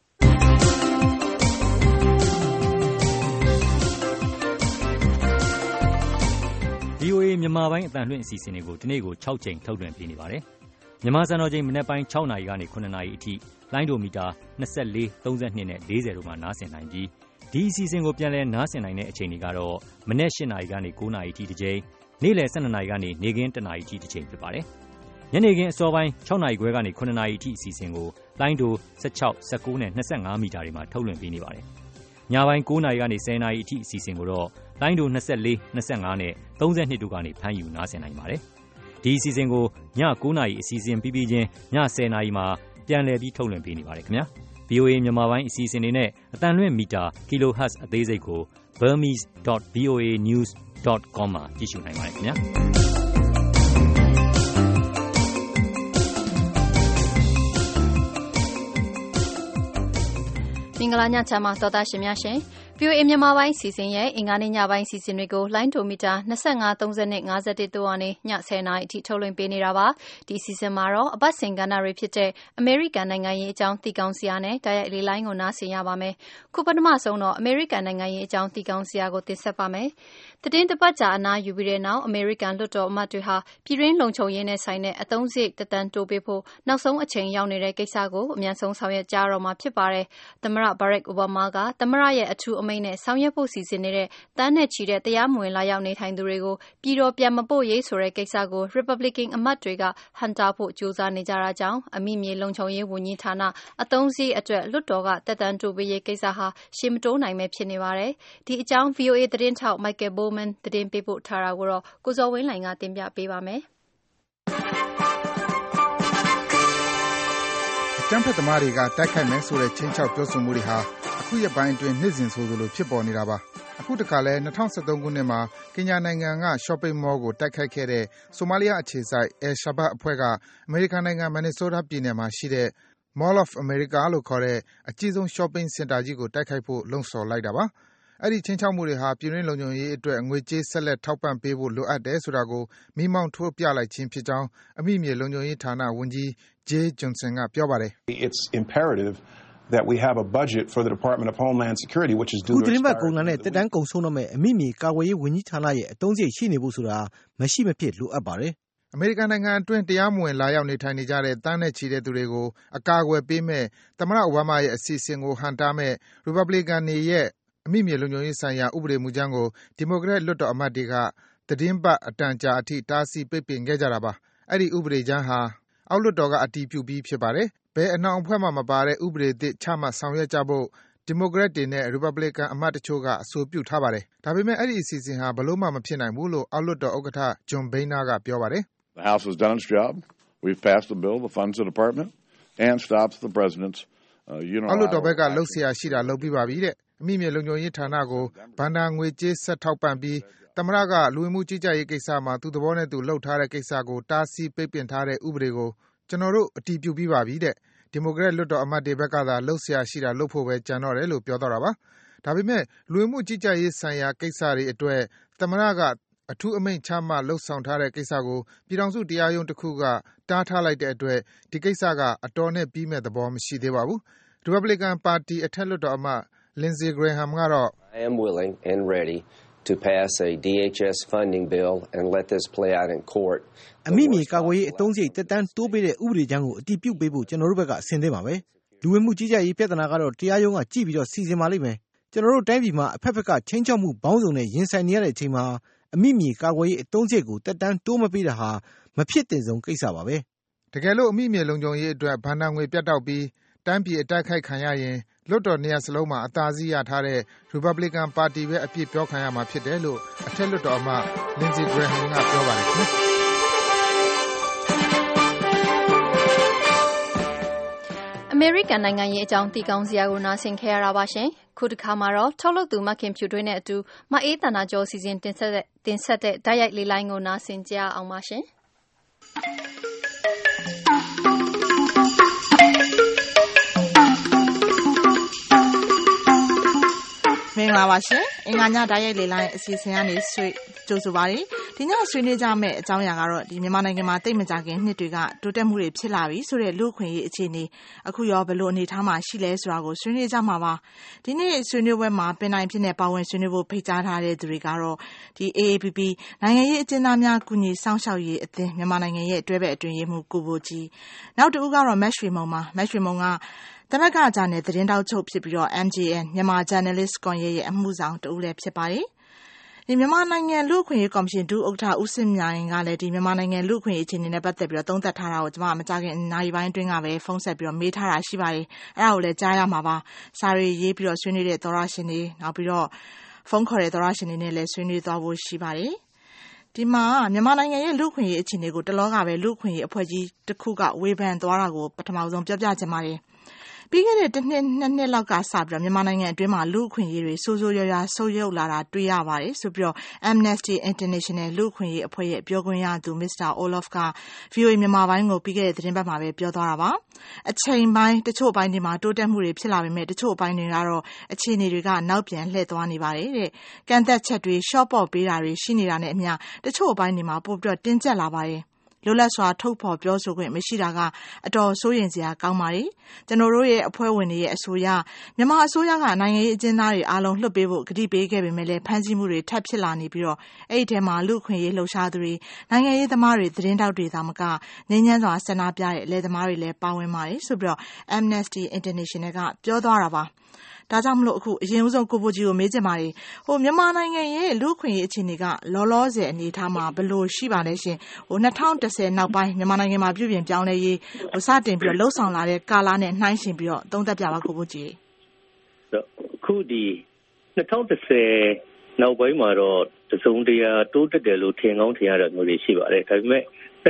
VOA မြန်မာပိုင်းအတန်လွှင့်အစီအစဉ်တွေကိုဒီနေ့ကို6ချိန်ထုတ်လွှင့်ပေးနေပါတယ်။မြန်မာစံတော်ချိန်မနက်ပိုင်း6နာရီကနေ9နာရီအထိလိုင်းဒိုမီတာ24 32နဲ့40တို့မှာနားဆင်နိုင်ပြီးဒီအစီအစဉ်ကိုပြန်လည်နားဆင်နိုင်တဲ့အချိန်တွေကတော့မနက်၈ နာရီကနေ9 နာရီထိတစ်ချိန်နေ့လယ်12 နာရီကနေနေ့ခင်း1 နာရီထိတစ်ချိန်ဖြစ်ပါတယ်ညနေခင်းအစောပိုင်း6 နာရီခွဲကနေ9 နာရီထိအစီအစဉ်ကိုလိုင်းတို16 19နဲ့25မီတာတွေမှာထုတ်လွှင့်ပေးနေပါတယ်ညပိုင်း9 နာရီကနေ10 နာရီအထိအစီအစဉ်ကိုတော့လိုင်းတို24 25နဲ့32တို့ကနေဖမ်းယူနားဆင်နိုင်ပါတယ်ဒီအစီအစဉ်ကိုည9 နာရီအစီအစဉ်ပြီးချင်းည10 နာရီမှာပြန်လည်ပြီးထုတ်လွှင့်ပေးနေပါတယ်ခင်ဗျာVOA မြန်မာပိုင်းအစီအစဉ်တွေနဲ့အတန်လွင့်မီတာ kilohertz အသေးစိတ်ကို burmese.voanews.com မှာကြည့်ရှုနိုင်ပါတယ်ခင်ဗျာမင်္ဂလာညချမ်းပါသောသားရှင်များရှင် VOA မြန်မာပိုင်းစီစဉ်ရဲ့အင်္ဂါနေ့ညပိုင်းစီစဉ်တွေကိုလိုင်းတိုမီတာ25 30နဲ့ 51တို့ကနေည10 နာရီအထိထုတ်လွှင့်ပေးနေတာပါဒီစီစဉ်မှာတော့အပတ်စဉ်ကဏ္ဍတွေဖြစ်တဲ့အမေရိကန်နိုင်ငံရေးအကြောင်းသိကောင်းစရာနဲ့တိုက်ရိုက်လေလိုင်းကိုနားဆင်ရပါမယ်ခုပထမဆုံးတော့အမေရိကန်နိုင်ငံရေးအကြောင်းသိကောင်းစရာကိုတင်ဆက်ပါမယ်သတင်းတစ်ပတ်ကြာအနားယူပြီးတဲ့နောက်အမေရိကန်လွှတ်တော်အမတ်တွေဟာပြည်တွင်းလုံခြုံရေးနဲ့ဆိုင်တဲ့အသုံးစရိတ်တသန်းတိုးပေးဖို့နောက်ဆုံးအချိန်ရောက်နေတဲ့ကိစ္စကိုအမြန်ဆုံးဆောင်ရွက်ကြတော့မှာဖြစ်ပါတယ်သမ္မတဘာရက်အိုဘားမားကသမ္မတရဲ့အထူးအမိန့်နဲ့ဆောင်ရွက်ဖို့စီစဉ်နေတဲ့တန်းနဲ့ချီတဲ့တရားမဝင်လာရောက်နေထိုင်သူတွေကိုပြည်တော်ပြန်မပို့ရေးဆိုတဲ့ကိစ္စကို Republican အမတ်တွေကဟန်တာဖို့ကြိုးစားနေကြတာကြောင့်အမိမြေလုံခြုံရေးဝန်ကြီးဌာနအသုံးစရိတ်အတွက်လွှတ်တော်ကတက်တန်းတိုးပေးရေးကိစ္စဟာရှေ့မတိုးနိုင်ပဲဖြစ်နေပါတယ်ဒီအကြောင်း VOA သတင်းထောက် Michael Bowman သတင်းပေးပို့ထားတာကိုတော့ကိုဇော်ဝင်းလှိုင်ကတင်ပြပေးပါမယ်ကျန်းဖက်သမားတွေကတိုက်ခိုက်မယ်ဆိုတဲ့ချင်းချောက်ပြောဆိုမှုတွေဟာအခုရက်ပိုင်းအတွင်းနှစ်စဉ်ဆိုသလိုဖြစ်ပေါ်နေတာပါအခုတခါလဲ2013ခုနှစ်မှာကင်ညာနိုင်ငံက shopping mall ကိုတိုက်ခိုက်ခဲ့တဲ့ဆိုမာလီယာအခြေစိုက် Al-Shabaab အဖွဲ့ကအမေရိကန်နိုင်ငံ Minnesota ပြည်နယ်မှာရှိတဲ့ Mall of America လို့ခေါ်တဲ့အကြီးဆုံး shopping center ကြီးကိုတိုက်ခိုက်ဖို့လှုံ့ဆော်လိုက်တာပါအဲ့ဒီချင်းချောက်မှုတွေဟာပြည်တွင်းလုံခြုံရေးအတွက်ငွေကြေးဆက်လက်ထောက်ပံ့ပေးဖို့လိုအပ်တယ်ဆိုတာကိုမိမောင်းထိုးပြလိုက်ခြင်းဖြစ်ကြောင်းအမိမြေလုံခြုံရေးဌာနဝန်ကြီး Jay Johnson ကပြောပါတယ် It's imperative that we have a budget for the Department of Homeland Security which is due to expire. ကုန်းနဲ့တက်တန်းကုန်ဆုံးတော့မဲ့အမိမြေကာကွယ်ရေးဝန်ကြီးဌာနရဲ့အသုံးစရိတ်ရှိနေဖို့ဆိုတာမရှိမဖြစ်လိုအပ်ပါတယ်အမေရိကန်နိုင်ငံအတွင်းတရားမဝင်လာရောက်နေထိုင်နေကြတဲ့တန်းနဲ့ချီတဲ့သူတွေကိုအကာအကွယ်ပေးမဲ့သမ္မတအိုဘားမားရဲ့အစီအစဉ်ကိုဟန်တာမဲ့ Republican တွေရဲ့အမိမြေလုံခြုံရေးဆိုင်ရာဥပဒေမူကြမ်းကိုဒီမိုကရက်လွှတ်တော်အမတ်တွေကသတင်းပတ်အတန်ကြာအထိတားဆီးပိတ်ပင်ခဲ့ကြတာပါအဲ့ဒီဥပဒေကြမ်းဟာအောက်လွှတ်တော်ကအတည်ပြုပြီးဖြစ်ပါတယ်ဘယ်အနှောင်အဖွဲ့မှမပါတဲ့ဥပဒေသစ်ချမှတ်ဆောင်ရွက်ကြဖို့ဒီမိုကရက်တွေနဲ့ Republican အမတ်တချို့ကအဆိုပြုထားပါတယ်ဒါပေမဲ့အဲ့ဒီအစီအစဉ်ဟာဘလို့မှမဖြစ်နိုင်ဘူးလို့အောက်လွှတ်တော်ဥက္ကဋ္ဌ John Boehner ကပြောပါတယ် The House has done its job. We've passed the bill that funds the department and stops the president's အောက်လွှတ်တော်ဘက်ကလှုပ်ရှားရှိတာလုပ်ပြီးပါပြီတဲ့အမိမြေလုံခြုံရေးဌာနကိုဘဏ္ဍာငွေကြေးဆက်ထောက်ပံ့ပြီးသမ္မတကလူဝင်မှုကြီးကြပ်ရေးကိစ္စမှာသူ့သဘောနဲ့သူလှုပ်ထားတဲ့ကိစ္စကိုတားဆီးပိတ်ပင်ထားတဲ့ဥပဒေကိုကျွန်တော်တို့အတည်ပြုပြီးပါပြီတဲ့ဒီမိုကရက်လွှတ်တော်အမတ်တွေဘက်ကသာလှုပ်ရှားရှိတာလုပ်ဖို့ပဲကြံတော့တယ်လို့ပြောတော့တာပါဒါပေမဲ့လူဝင်မှုကြီးကြပ်ရေးဆိုင်ရာကိစ္စတွေအတွက်သမ္မတကအထူးအမိန့်ချမှတ်လှုပ်ဆောင်ထားတဲ့ကိစ္စကိုပြည်ထောင်စုတရားရုံးတစ်ခုကတားထားလိုက်တဲ့အတွက်ဒီကိစ္စကအတော်နဲ့ပြီးမဲ့သဘောမရှိသေးပါဘူး Republican ပါတီအထက်လွှတ်တော်အမတ် Lindsey Graham ကတော့ I am willing and ready to pass a DHS funding bill and let this play out in court. အမိမြေကာကွယ်ရေးအသုံးစရိတ်တက်တန်းတိုးပေးတဲ့ဥပဒေကြမ်းကိုအတည်ပြုပေးဖို့ကျွန်တော်တို့ဘက်ကအဆင်သင့်ပါပဲလူဝင်မှုကြီးကြပ်ရေးပြဿနာကတော့တရားရုံးကကြည့်ပြီးတော့စီစဉ်ပါလိမ့်မယ်ကျွန်တော်တို့တိုင်းပြည်မှာအဖက်ဖက်ကချင်းချောက်မှုဘောင်းစုံနဲ့ရင်ဆိုင်နေရတဲ့အချိန်မှာအမိမြေကာကွယ်ရေးအသုံးစရိတ်ကိုတက်တန်းတိုးမပေးတာဟာမဖြစ်သင့်ဆုံးကိစ္စပါပဲတကယ်လို့အမိမြေလုံခြုံရေးအတွက်ဘဏ္ဍာငွေပြတ်တောက်ပြီးတိုင်းပြည်အတိုက်ခိုက်ခံရရင်လွှတ်တော်နေရာစလုံးမှာအသာစီးရထားတဲ့ Republican ပါတီပဲအပြစ်ပြောခံရမှာဖြစ်တယ်လို့အထက်လွှတ်တော်အမတ် Lindsey Graham ကပြောပါတယ်ခင်ဗျအမေရိကန်နိုင်ငံရေးအကြောင်းသိကောင်းစရာကိုနားဆင်ခဲ့ရတာပါရှင်ခုတစ်ခါမှာတော့ထုတ်လုပ်သူမခင်ဖြူတွင်းနဲ့အတူမအေးတနာကျော်စီစဉ်တင်ဆက်တဲ့တိုက်ရိုက်လေးလိုင်းကိုနားဆင်ကြအောင်ပါရှင်မင်္ဂလာပါရှင်အင်္ဂါညဓာတ်ရိုက်လေလိုင်းအစီအစဉ်ကနေဆွေကြိုဆိုပါရစေဒီဒီညဆွေးနွေးကြမယ့်အကြောင်းအရာကတော့ဒီမြန်မာနိုင်ငံမှာတိတ်မကြခင်နှစ်တွေကတိုးတက်မှုတွေဖြစ်လာပြီဆိုတဲ့လူ့အခွင့်အရေးအခြေအနေအခုရောဘယ်လိုအနေအထားမှာရှိလဲဆိုတာကိုဆွေးနွေးကြမှာပါဒီနေ့ဆွေးနွေးပွဲမှာပင်နိုင်ဖြစ်နေပါဝင်ဆွေးနွေးဖို့ဖိတ်ကြားထားတဲ့သူတွေကတော့ဒီ AAPP နိုင်ငံရေးအကျဉ်းသားများကုညီစောင့်ရှောက်ရေးအသင်းမြန်မာနိုင်ငံရဲ့အတွဲဘက်အတွင်းရေးမှူးကိုဘိုကြီးနောက်တစ်ဦးကတော့မက်ရွှေမုံပါမက်ရွှေမုံကသမက်ကဂျာနယ်သတင်းတောက်ချုပ်ဖြစ်ပြီးတော့ MJN မြန်မာ Journalist ကွန်ရက်ရဲ့အမှုဆောင်တဦးလည်းဖြစ်ပါတယ်ဒီမြန်မာနိုင်ငံလူ့အခွင့်အရေးကော်မရှင်ဒုဥက္ကဋ္ဌဦးစင်မြိုင်ကလည်းဒီမြန်မာနိုင်ငံလူ့အခွင့်အရေးအခြေအနေနဲ့ပတ်သက်ပြီးတော့သုံးသပ်ထားတာကိုကျွန်မမကြခင်နိုင်ပိုင်းအတွင်းကပဲဖုန်းဆက်ပြီးတော့မေးထားတာရှိပါတယ်အဲ့ဒါကိုလည်းကြားရမှာပါစာရီရေးပြီးတော့ဆွေးနွေးတဲ့သောရရှင်တွေနောက်ပြီးတော့ဖုန်းခေါ်တဲ့သောရရှင်တွေနဲ့လည်းဆွေးနွေးသွားဖို့ရှိပါတယ်ဒီမှာမြန်မာနိုင်ငံရဲ့လူ့အခွင့်အရေးအခြေအနေကိုတလောကပဲလူ့အခွင့်အရေးအဖွဲ့ကြီးတစ်ခုကဝေဖန်သွားတာကိုပထမဆုံးပြောပြချင်ပါတယ်ပြီးခဲ့တဲ့တစ်နှစ်နှစ်နှစ်လောက်ကစပြီးတော့မြန်မာနိုင်ငံအတွင်းမှာလူ့အခွင့်အရေးတွေဆိုးဆိုးရွားရွားဆုတ်ယုတ်လာတာတွေ့ရပါတယ်ဆိုပြီးတော့ Amnesty International လူ့အခွင့်အရေးအဖွဲ့ရဲ့ပြောခွင့်ရသူမစ္စတာ Olaf က VOA မြန်မာပိုင်းကိုပြီးခဲ့တဲ့သတင်းပတ်မှာပဲပြောသွားတာပါအချိန်ပိုင်းတချို့ပိုင်းတွေမှာတိုးတက်မှုတွေဖြစ်လာပေမဲ့တချို့ပိုင်းတွေကတော့အခြေအနေတွေကနောက်ပြန်လှည့်သွားနေပါတယ်တဲ့ကန့်သက်ချက်တွေရှော့ပေါ့ပေးတာတွေရှိနေတာနဲ့အမျှတချို့ပိုင်းတွေမှာပို့ပြီးတော့တင်းကျပ်လာပါတယ်လွတ်လပ်စွာထုတ်ဖော်ပြောဆိုခွင့်မရှိတာကအတော်စိုးရိမ်စရာကောင်းပါတယ်ကျွန်တော်တို့ရဲ့အဖွဲ့ဝင်တွေရဲ့အဆိုအရမြန်မာအစိုးရကနိုင်ငံရေးအကျဉ်းသားတွေအားလုံးလွှတ်ပေးဖို့ကတိပေးခဲ့ပေမဲ့လည်းဖမ်းဆီးမှုတွေထပ်ဖြစ်လာနေပြီးတော့အဲ့ဒီထဲမှာလူ့အခွင့်အရေးလှုပ်ရှားသူတွေနိုင်ငံရေးသမားတွေသတင်းတောက်တွေသာမကငြိမ်းချမ်းစွာဆန္ဒပြတဲ့လယ်သမားတွေလည်းပါဝင်ပါတယ်ဆိုပြီးတော့ Amnesty International ကပြောသွားတာပါဒါကြောင့်မလို့အခုအရင်ဦးဆုံးကိုဘိုကြီးကိုမေးချင်ပါတယ်မြန်မာနိုင်ငံရဲ့လူ့အခွင့်အရေးအခြေအနေကလောလောဆယ်အနေအထားမှာဘယ်လိုရှိပါလဲရှင်2010နောက်ပိုင်းမြန်မာနိုင်ငံမှာပြုပြင်ပြောင်းလဲရေးစတင်ပြီးတော့လှုပ်ဆောင်လာတဲ့ကာလနဲ့နှိုင်းယှဉ်ပြီးတော့သုံးသပ်ပြပါကိုဘိုကြီးအခုဒီ2010နောက်ပိုင်းမှာတော့တစုံတရာတိုးတက်တယ်လို့ထင်ကောင်းထင်ရတဲ့မျိုးတွေရှိပါတယ်ဒါပေမဲ့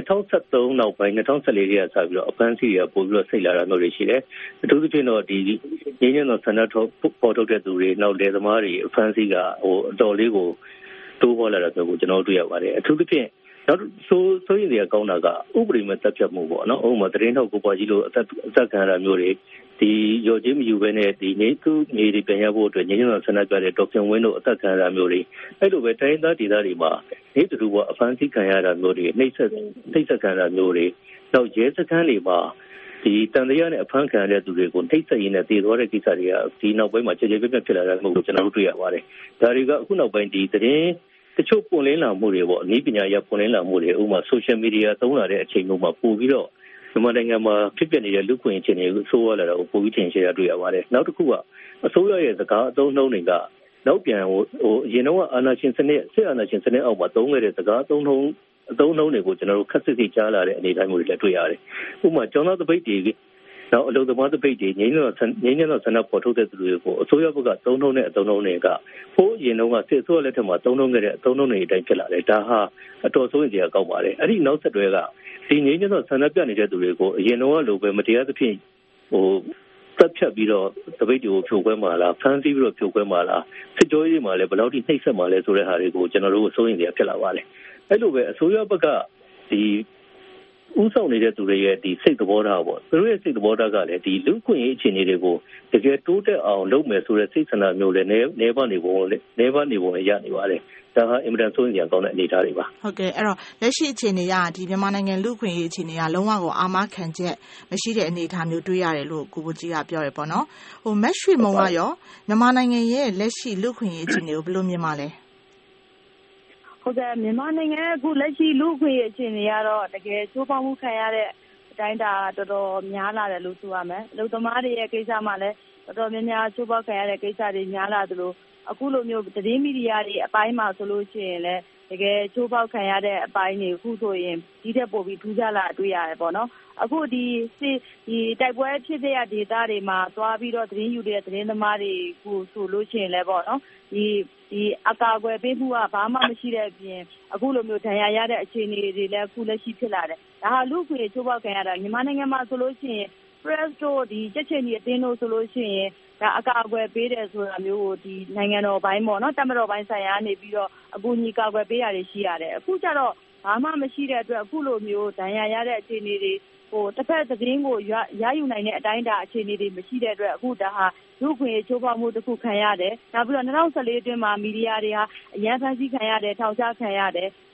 2013နောက်ပိုင်း2014တွေကစပြီးတော့အပန်းစီတွေကပို့ပြီးတော့စိတ်လာတာမျိုးတွေရှိတယ်အထူးသဖြင့်တော့ဒီငင်းညံ့သောဆန္ဒပေါ်ထုတ်တဲ့သူတွေနောက်လယ်သမားတွေအပန်းစီကအတော်လေးကိုတိုးပေါ်လာတာမျိုးကိုကျွန်တော်တွေ့ရပါတယ်အထူးသဖြင့်နောက်ဆိုရင်တွေကကောင်းတာကဥပဒေမဲ့တပ်ဖြတ်မှုပေါ့နော်ဥပမာသတင်းထောက်ကိုပွားကြီးလို့အသက်ခံရတာမျိုးတွေဒီရော်ချင်းမယူဘဲနဲ့ဒီနေသူနေတွေပြန်ရဖို့အတွက်ငင်းညံ့သောဆန္ဒပြတဲ့ဒေါက်တာဝင်းတို့အသက်ခံရတာမျိုးတွေအဲ့လိုပဲတိုင်းသားဒေသတွေမှာနေသူတို့ကအပန်းစီခံရတာမျိုးတွေနှိမ့်ဆက်ခံရတာမျိုးတွေနောက်ရဲစခန်းတွေမှာဒီတန်တရားနဲ့အဖမ်းခံရတဲ့သူတွေကိုနှိမ့်ဆက်ရင်းနဲ့တည်သွားတဲ့ကိစ္စတွေကဒီနောက်ပိုင်းမှာကြည်ကြဲပြတ်ဖြစ်လာတာမျိုးကိုကျွန်တော်တို့တွေ့ရပါတယ်ဒါတွေကအခုနောက်ပိုင်းဒီသတင်းတချို့ပွင့်လင်းလာမှုတွေပေါ့အနည်းပညာရပွင့်လင်းလာမှုတွေဥပမာ social media သုံးလာတဲ့အချိန်မျိုးမှာပို့ပြီးတော့မြန်မာနိုင်ငံမှာဖြစ်ပျက်နေတဲ့လူ့ခွင့်အခြေအနေကိုဆိုးဝါးလာတာကိုပို့ပြီးထင်ရှားရတွေ့ရပါတယ်နောက်တစ်ခုကအစိုးရရဲ့စကားအသုံးနှုန်းတွေကနောက်ပြန်အရင်တော့အာဏာရှင်စနစ်စစ်အာဏာရှင်စနစ်အောက်မှာသုံးခဲ့တဲ့စကားအသုံးနှုန်းတွေကိုကျွန်တော်တို့ခက်စစ်စစ်ကြားလာတဲ့အနေအထားမျိုးတွေလည်းတွေ့ရတယ်ဥပမာကျောင်းသားတပိတ်တွေနောက်အလုပ်သမားတပိတ်တွေငင်းညံ့သောဆန္ဒပေါ်ထုတ်တဲ့သူတွေကိုအစိုးရဘက်ကသုံးနှုန်းတဲ့အသုံးနှုန်းတွေကဖိုးအရင်တော့စစ်အစိုးရလက်ထက်မှာသုံးနှုန်းခဲ့တဲ့အသုံးနှုန်းတွေအတိုင်းဖြစ်လာတယ်ဒါဟာအတော်ဆိုးရင်ကြာကောက်ပါတယ်အဲ့ဒီနောက်ဆက်တွဲကဒီငင်းညံ့သောဆန္ဒပြနေတဲ့သူတွေကိုအရင်တော့လိုပဲမတရားသဖြင့်တပ်ဖြတ်ပြီးတော့တပိတ်တွေကိုဖြိုခွဲမှာလားဖမ်းဆီးပြီးတော့ဖြိုခွဲမှာလားစစ်ကြောရေးမှာလည်းဘယ်လောက်ထိနှိပ်စက်မှာလဲဆိုတဲ့ဟာတွေကိုကျွန်တော်တို့အစိုးရတွေဖြစ်လာပါတယ်အဲ့လိုပဲအစိုးရဘက်ကဒီဥဆောင်နေတဲ့သူတွေရဲ့ဒီစိတ်သဘောထားပေါ့သူတို့ရဲ့စိတ်သဘောထားကလည်းဒီလူ့ခွင့်ရေးအခြေအနေတွေကိုတကယ်တိုးတက်အောင်လုပ်မယ်ဆိုတဲ့စိတ်ဆန္ဒမျိုးလည်းနေပါနေပုံလည်းရနေပါတယ်ဒါဟာအင်မတန်ဆိုးရင်ကောင်းတဲ့အနေအထားတွေပါဟုတ်ကဲ့အဲ့တော့လက်ရှိအခြေအနေကဒီမြန်မာနိုင်ငံလူ့ခွင့်ရေးအခြေအနေကလုံးဝကိုအာမခံချက်မရှိတဲ့အနေအထားမျိုးတွေ့ရတယ်လို့ကိုဘိုကြီးကပြောရပေါ့နော်မက်ရွှေမုံကရောမြန်မာနိုင်ငံရဲ့လက်ရှိလူ့ခွင့်ရေးအခြေအနေကိုဘယ်လိုမြင်ပါလဲဟုတ်ကဲ့မြန်မာနိုင်ငံအခုလက်ရှိလူ့ခွင့်ရေးအခြေအနေကတော့တကယ်ချိုးဖောက်မှုခံရတဲ့အတိုင်းတာတော်တော်များလာတယ်လို့ဆိုရမယ်အလုပ်သမားတွေရဲ့ကိစ္စမှာလည်းတော်တော်များများချိုးဖောက်ခံရတဲ့ကိစ္စတွေများလာသလိုအခုလိုမျိုးသတင်းမီဒီယာတွေအပိုင်းမှာဆိုလို့ရှိရင်လည်းတကယ်ချိုးဖောက်ခံရတဲ့အပိုင်းတွေအခုဆိုရင်ဒီတက်ပို့ပြီးထူးခြားလာတွေ့ရတယ်ပေါ့နော်အခုဒီတိုက်ပွဲဖြစ်တဲ့ဒေသတွေမှာသွားပြီးတော့သတင်းယူတဲ့သတင်းသမားတွေကိုဆိုလို့ရှိရင်လည်းပေါ့နော်ဒီအကာအကွယ်ပေးမှုကဘာမှမရှိတဲ့အပြင်အခုလိုမျိုးဒဏ်ရာရတဲ့အခြေအနေတွေလည်းအခုလက်ရှိဖြစ်လာတယ်ဒါဟာလူ့ခွင့်ချိုးဖောက်ခံရတာမြန်မာနိုင်ငံမှာဆိုလို့ရှိရင် press တို့ဒီချက်ချင်းဒီအတင်းတို့ဆိုလို့ရှိရင်ဒါအကာအကွယ်ပေးတယ်ဆိုတာမျိုးကိုဒီနိုင်ငံတော်ပိုင်းပေါ့နော်တပ်မတော်ပိုင်းဆိုင်ရာနေပြီးတော့အကူအညီကာကွယ်ပေးတာတွေရှိရတယ်အခုကျတော့ဘာမှမရှိတဲ့အတွက်အခုလိုမျိုးဒဏ်ရာရတဲ့အခြေအနေတွေတစ်ဖက်သတင်းကိုရယူနိုင်တဲ့အတိုင်းအတာအခြေအနေတွေမရှိတဲ့အတွက်အခုဒါဟာလူ့ခွင့်ချိုးဖောက်မှုတစ်ခုခံရတယ်နောက်ပြီးတော့2014အတွင်းမှာမီဒီယာတွေဟာအရန်ဖန်ဆီးခံရတယ်ထောင်ချခံရတယ်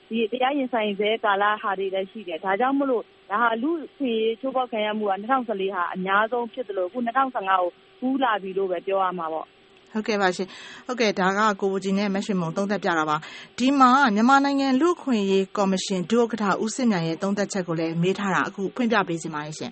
ဒီတရားရင်ဆိုင်စေကာလဟာတွေလည်းရှိတယ်ဒါကြောင့်မလို့ဒါဟာလူခွေချိုးပေါက်ခံရမှုက2014ဟာအများဆုံးဖြစ်တယ်လို့အခု2015ကိုကူးလာပြီလို့ပဲပြောရမှာပေါ့ဟုတ်ကဲ့ပါရှင်ဟုတ်ကဲ့ဒါကကိုဘူကြီးနဲ့မက်ရှင်မုံသုံးသပ်ပြတာပါဒီမှာမြန်မာနိုင်ငံလူ့အခွင့်အရေးကော်မရှင်ဒုဥက္ကဋ္ဌဦးစစ်မြိုင်ရဲ့သုံးသပ်ချက်ကိုလည်းမေးထားတာအခုဖွင့်ပြပေးစီပါရှင်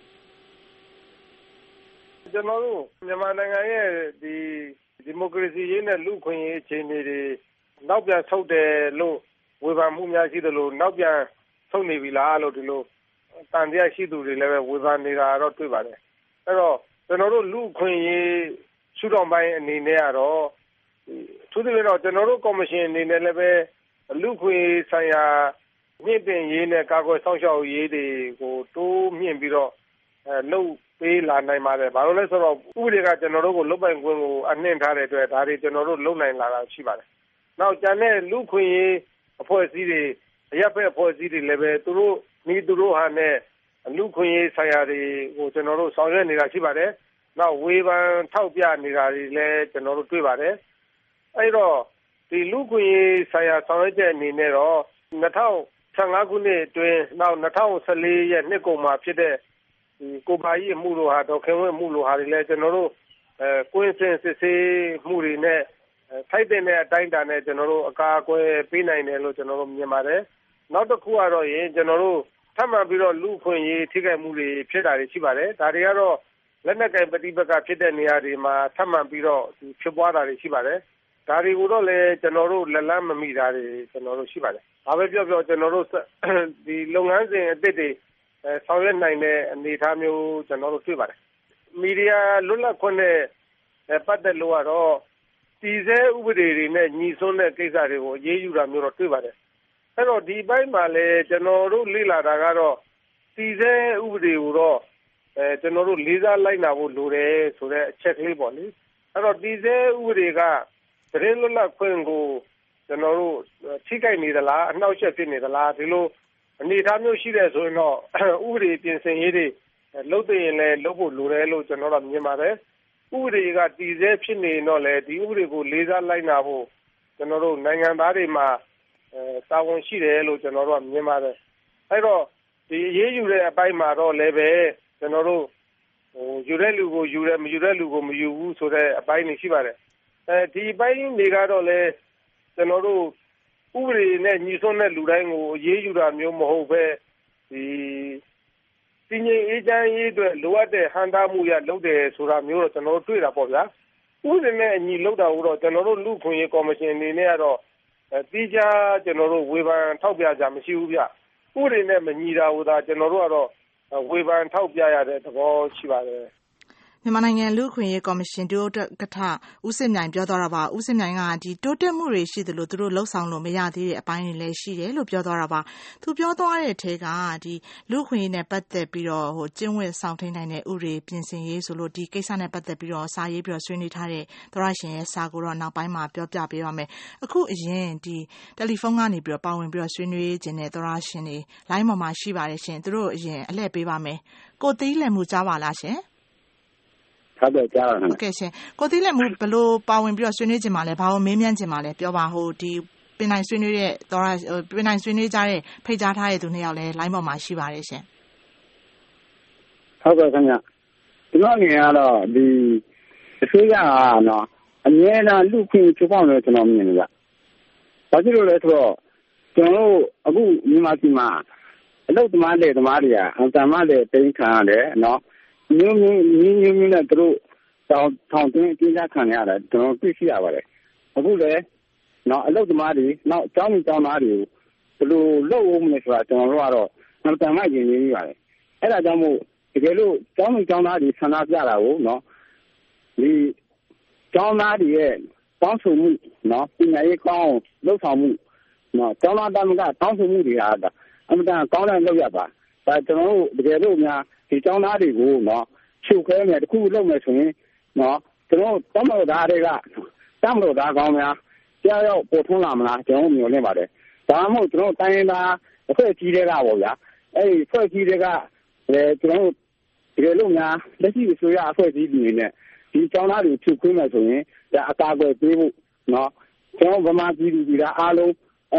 ကျွန်တော်တို့မြန်မာနိုင်ငံရဲ့ဒီမိုကရေစီရေးနဲ့လူ့အခွင့်အရေးအခြေအနေတွေနောက်ပြန်ဆုတ်တယ်လို့ဝေဖန်မှုများရှိတယ်လို့နောက်ပြန်ဆုတ်နေပြီလားလို့ဒီလိုတန်တရားရှိသူတွေလည်းပဲဝေဖန်နေတာတော့တွေ့ပါတယ်အဲ့တော့ကျွန်တော်တို့လူ့အခွင့်အရေးရှုထောင့်ပိုင်းအနေနဲ့ကတော့သူတို့ကတော့ကျွန်တော်တို့ကော်မရှင်အနေနဲ့လည်းပဲလူ့အခွင့်အရေးဆိုင်ရာမြင့်တင်ရေးနဲ့ကာကွယ်ဆောင်ရှောက်ရေးတွေကိုတိုးမြင့်ပြီးတော့လုပ်ပေးလာနိုင်ပါတယ်ဘာလို့လဲဆိုတော့ဥပဒေကကျွန်တော်တို့ကိုလုပ်ပိုင်ခွင့်ကိုအနှင်းထားတဲ့အတွက်ဒါတွေကျွန်တော်တို့လုပ်နိုင်လာတာရှိပါတယ်နောက်ကျန်တဲ့လူ့အခွင့်အရေးအဖွဲ့အစည်းတွေအရပ်ဘက်အဖွဲ့အစည်းတွေလည်းပဲသူတို့ဟာနဲ့လူ့အခွင့်အရေးဆိုင်ရာတွေကိုကျွန်တော်တို့ဆောင်ရွက်နေတာရှိပါတယ်နောက်ဝေဖန်ထောက်ပြနေတာတွေလည်းကျွန်တော်တို့တွေ့ပါတယ်အဲ့တော့ဒီလူ့အခွင့်အရေးဆိုင်ရာဆောင်ရွက်ချက်အနေနဲ့တော့2015ခုနှစ်အတွင်းနောက်2014ရဲ့နှစ်ကုန်မှာဖြစ်တဲ့ဒီကိုပါကြီးအမှုလို့ဟာဒေါ်ခင်ဝင်းအမှုလို့ဟာတွေလည်းကျွန်တော်တို့ကွင်းစင်စစ်ဆေးမှုတွေနဲ့ထိုက်တဲ့အတိုင်းအတာနဲ့ကျွန်တော်တို့အကာအကွယ်ပေးနိုင်တယ်လို့ကျွန်တော်တို့မြင်ပါတယ်နောက်တစ်ခုကတော့ကျွန်တော်တို့ထပ်မံပြီးတော့လူ့အခွင့်အရေးထိခိုက်မှုတွေဖြစ်တာတွေရှိပါတယ်ဒါတွေကတော့လက်နက်ကင်ပဋိပက္ခဖြစ်တဲ့နေရာတွေမှာထပ်မံပြီးတော့ဖြစ်ပွားတာတွေရှိပါတယ်ဒါတွေကိုတော့လည်းကျွန်တော်တို့လက်လန်းမမိတာတွေကျွန်တော်တို့ရှိပါတယ်ဒါပဲပြောကျွန်တော်တို့ဒီလုပ်ငန်းစဉ်အသစ်တွေဆောင်ရွက်နိုင်တဲ့အနေအထားမျိုးကျွန်တော်တို့တွေ့ပါတယ်မီဒီယာလွတ်လပ်ခွင့်နဲ့ပတ်သက်လို့ကတော့တည်ဆဲဥပဒေတွေနဲ့ညီစွန်းတဲ့ကိစ္စတွေကိုအရေးယူတာမျိုးတော့တွေ့ပါတယ်အဲ့တော့ဒီဘက်မှာလည်းကျွန်တော်တို့လေ့လာတာကတော့တည်ဆဲဥပဒေကိုတော့ကျွန်တော်တို့လေးစားလိုက်နာဖို့လိုတယ်ဆိုတဲ့အချက်ကလေးပေါ့လေအဲ့တော့တည်ဆဲဥပဒေကသတင်းလွတ်လပ်ခွင့်ကိုကျွန်တော်တို့ထိခိုက်နေသလားအနှောက်အယှက်ဖြစ်နေသလားဒီလိုအနေအထားမျိုးရှိတယ်ဆိုရင်တော့ဥပဒေပြင်ဆင်ရေးတွေလုပ်တဲ့ရင်လည်းလုပ်ဖို့လိုတယ်လို့ကျွန်တော်တို့မြင်ပါတယ်ဥပဒေကတည်ဆဲဖြစ်နေတော့လေဒီဥပဒေကိုလေးစားလိုက်နာဖို့ကျွန်တော်တို့နိုင်ငံသားတွေမှာတာဝန်ရှိတယ်လို့ကျွန်တော်တို့မြင်ပါတယ်အဲ့တော့ဒီအရေးယူတဲ့အပိုင်းမှာတော့လည်းပဲကျွန်တော်တို့ယူတဲ့လူကိုယူတယ်မယူတဲ့လူကိုမယူဘူးဆိုတဲ့အပိုင်းတွေရှိပါတယ်ဒီပိုင်းတွေကတော့လေကျွန်တော်တို့ဥပဒေနဲ့ညီစွန်းတဲ့လူတိုင်းကိုအရေးယူတာမျိုးမဟုတ်ပဲဒီတည်ငြိမ်အေးချမ်းရေးအတွက်လိုအပ်တဲ့ဟန်တာမှုရလုပ်တယ်ဆိုတာမျိုးတော့ကျွန်တော်တို့တွေ့တာပေါ့ဗျာဥပဒေနဲ့အညီလုပ်တာကိုတော့ကျွန်တော်တို့လူ့ခွင့်ရေးကော်မရှင်အနေနဲ့ကတော့တိကျကျွန်တော်တို့ဝေဖန်ထောက်ပြကြမရှိဘူးဗျဥပဒေနဲ့မညီတာဟိုသာကျွန်တော်တို့ကတော့ဝေဖန်ထောက်ပြရတဲ့သဘောရှိပါတယ်မြန်မာနိုင်ငံလူ့အခွင့်အရေးကော်မရှင်ဒုဥက္ကဋ္ဌဦးစစ်မြိုင်ပြောသွားတာပါဦးစစ်မြိုင်ကဒီတိုးတက်မှုတွေရှိသလိုသူတို့လှုပ်ဆောင်လို့မရသေးတဲ့အပိုင်းတွေလည်းရှိတယ်လို့ပြောသွားတာပါသူပြောသွားတဲ့အထက်ကဒီလူ့အခွင့်အရေးနဲ့ပတ်သက်ပြီးတော့ကျင့်ဝတ်ဆောင်ထိန်နိုင်တဲ့ဥပဒေပြင်ဆင်ရေးဆိုလို့ဒီကိစ္စနဲ့ပတ်သက်ပြီးတော့စာရေးပြီးတော့ဆွေးနွေးထားတဲ့သောရရှင်ရဲ့စာကိုတော့နောက်ပိုင်းမှာပြောပြပေးပါမယ်အခုအရင်ဒီတယ်လီဖုန်းကနေပြီးတော့ပါဝင်ပြီးတော့ဆွေးနွေးခြင်းတဲ့သောရရှင်တွေလိုင်းပေါ်မှာရှိပါတယ်ရှင်သူတို့အရင်အလှည့်ပေးပါမယ်ကိုသီးလည်မှုကြားပါလားရှင်ဟုတ်ကဲ့ကြားပါမယ်ဟုတ်ကဲ့ရှင်ကိုသီးလက်မှုဘလို့ပါဝင်ပြီးတော့ဆွေးနွေးခြင်းပါလဲဘာလို့မေးမြန်းခြင်းပါလဲပြောပါဟိုဒီပင်နိုင်ဆွေးနွေးတဲ့တော့ပင်နိုင်ဆွေးနွေးကြတဲ့ဖိတ်ကြားထားတဲ့သူနှစ်ယောက်လည်း line ပေါ်မှာရှိပါတယ်ရှင်ဟုတ်ကဲ့ခင်ဗျကျွန်တော်အနေနဲ့ကတော့ဒီအစိုးရကတော့အမြဲတမ်းလူ့ခွင့်ချိုးဖောက်လို့ကျွန်တော်မြင်နေတာဘာဖြစ်လို့လဲဆိုတော့ကျွန်တော်တို့အခုမြန်မာပြည်မှာအလုပ်သမားတွေကအတမတွေတင်ခံရတယ်နော်မျိုးနဲ့သူတို့ထောင်သွင်းအကျဉ်းချခံရတယ်ကျွန်တော်သိရှိရပါတယ်အခုလည်းနော်အလုပ်သမားတွေနောက်အကြောင်းသားတွေဘယ်လိုလုပ်ဦးမလဲဆိုတာကျွန်တော်တို့ကတော့အတမရင်နေနေပါတယ်အဲ့ဒါကြောင့်မို့တကယ်လို့အကြောင်းသားတွေဆန္ဒပြတာကိုနော်ဒီအကြောင်းသားတွေရဲ့တောင်းဆိုမှုနော်ပညာရေးကောင်းလုပ်ဆောင်မှုနော်အကြောင်းသားတမကတောင်းဆိုမှုတွေဟာအမှန်တန်ကောင်းတဲ့လုပ်ရပါဒါကျွန်တော်တို့တကယ်လို့များဒီကျောင်းသားတွေကိုနော်ချုပ်ခဲမယ်တခုလုပ်မယ်ဆိုရင်နော်ကျွန်တော်တမတော်သားတွေကတမတော်သားကောင်းများကြောက်ရောက်ပေါ်ထွန်းလာမလားကျွန်တော်မျှော်လင့်ပါတယ်ဒါမှမဟုတ်ကျွန်တော်တိုင်းရင်းသားအဖွဲ့အစည်းတွေကပေါ့ဗျာအဲ့ဒီအဖွဲ့အစည်းတွေကကျွန်တော်တကယ်လို့များလက်ရှိအစိုးရအဖွဲ့အစည်းတွေနဲ့ဒီကျောင်းသားတွေချုပ်ခွင့်မယ်ဆိုရင်ဒါအကာအကွယ်ပေးဖို့နော်ကျွန်တော်ဗမာပြည်သူတွေကအားလုံး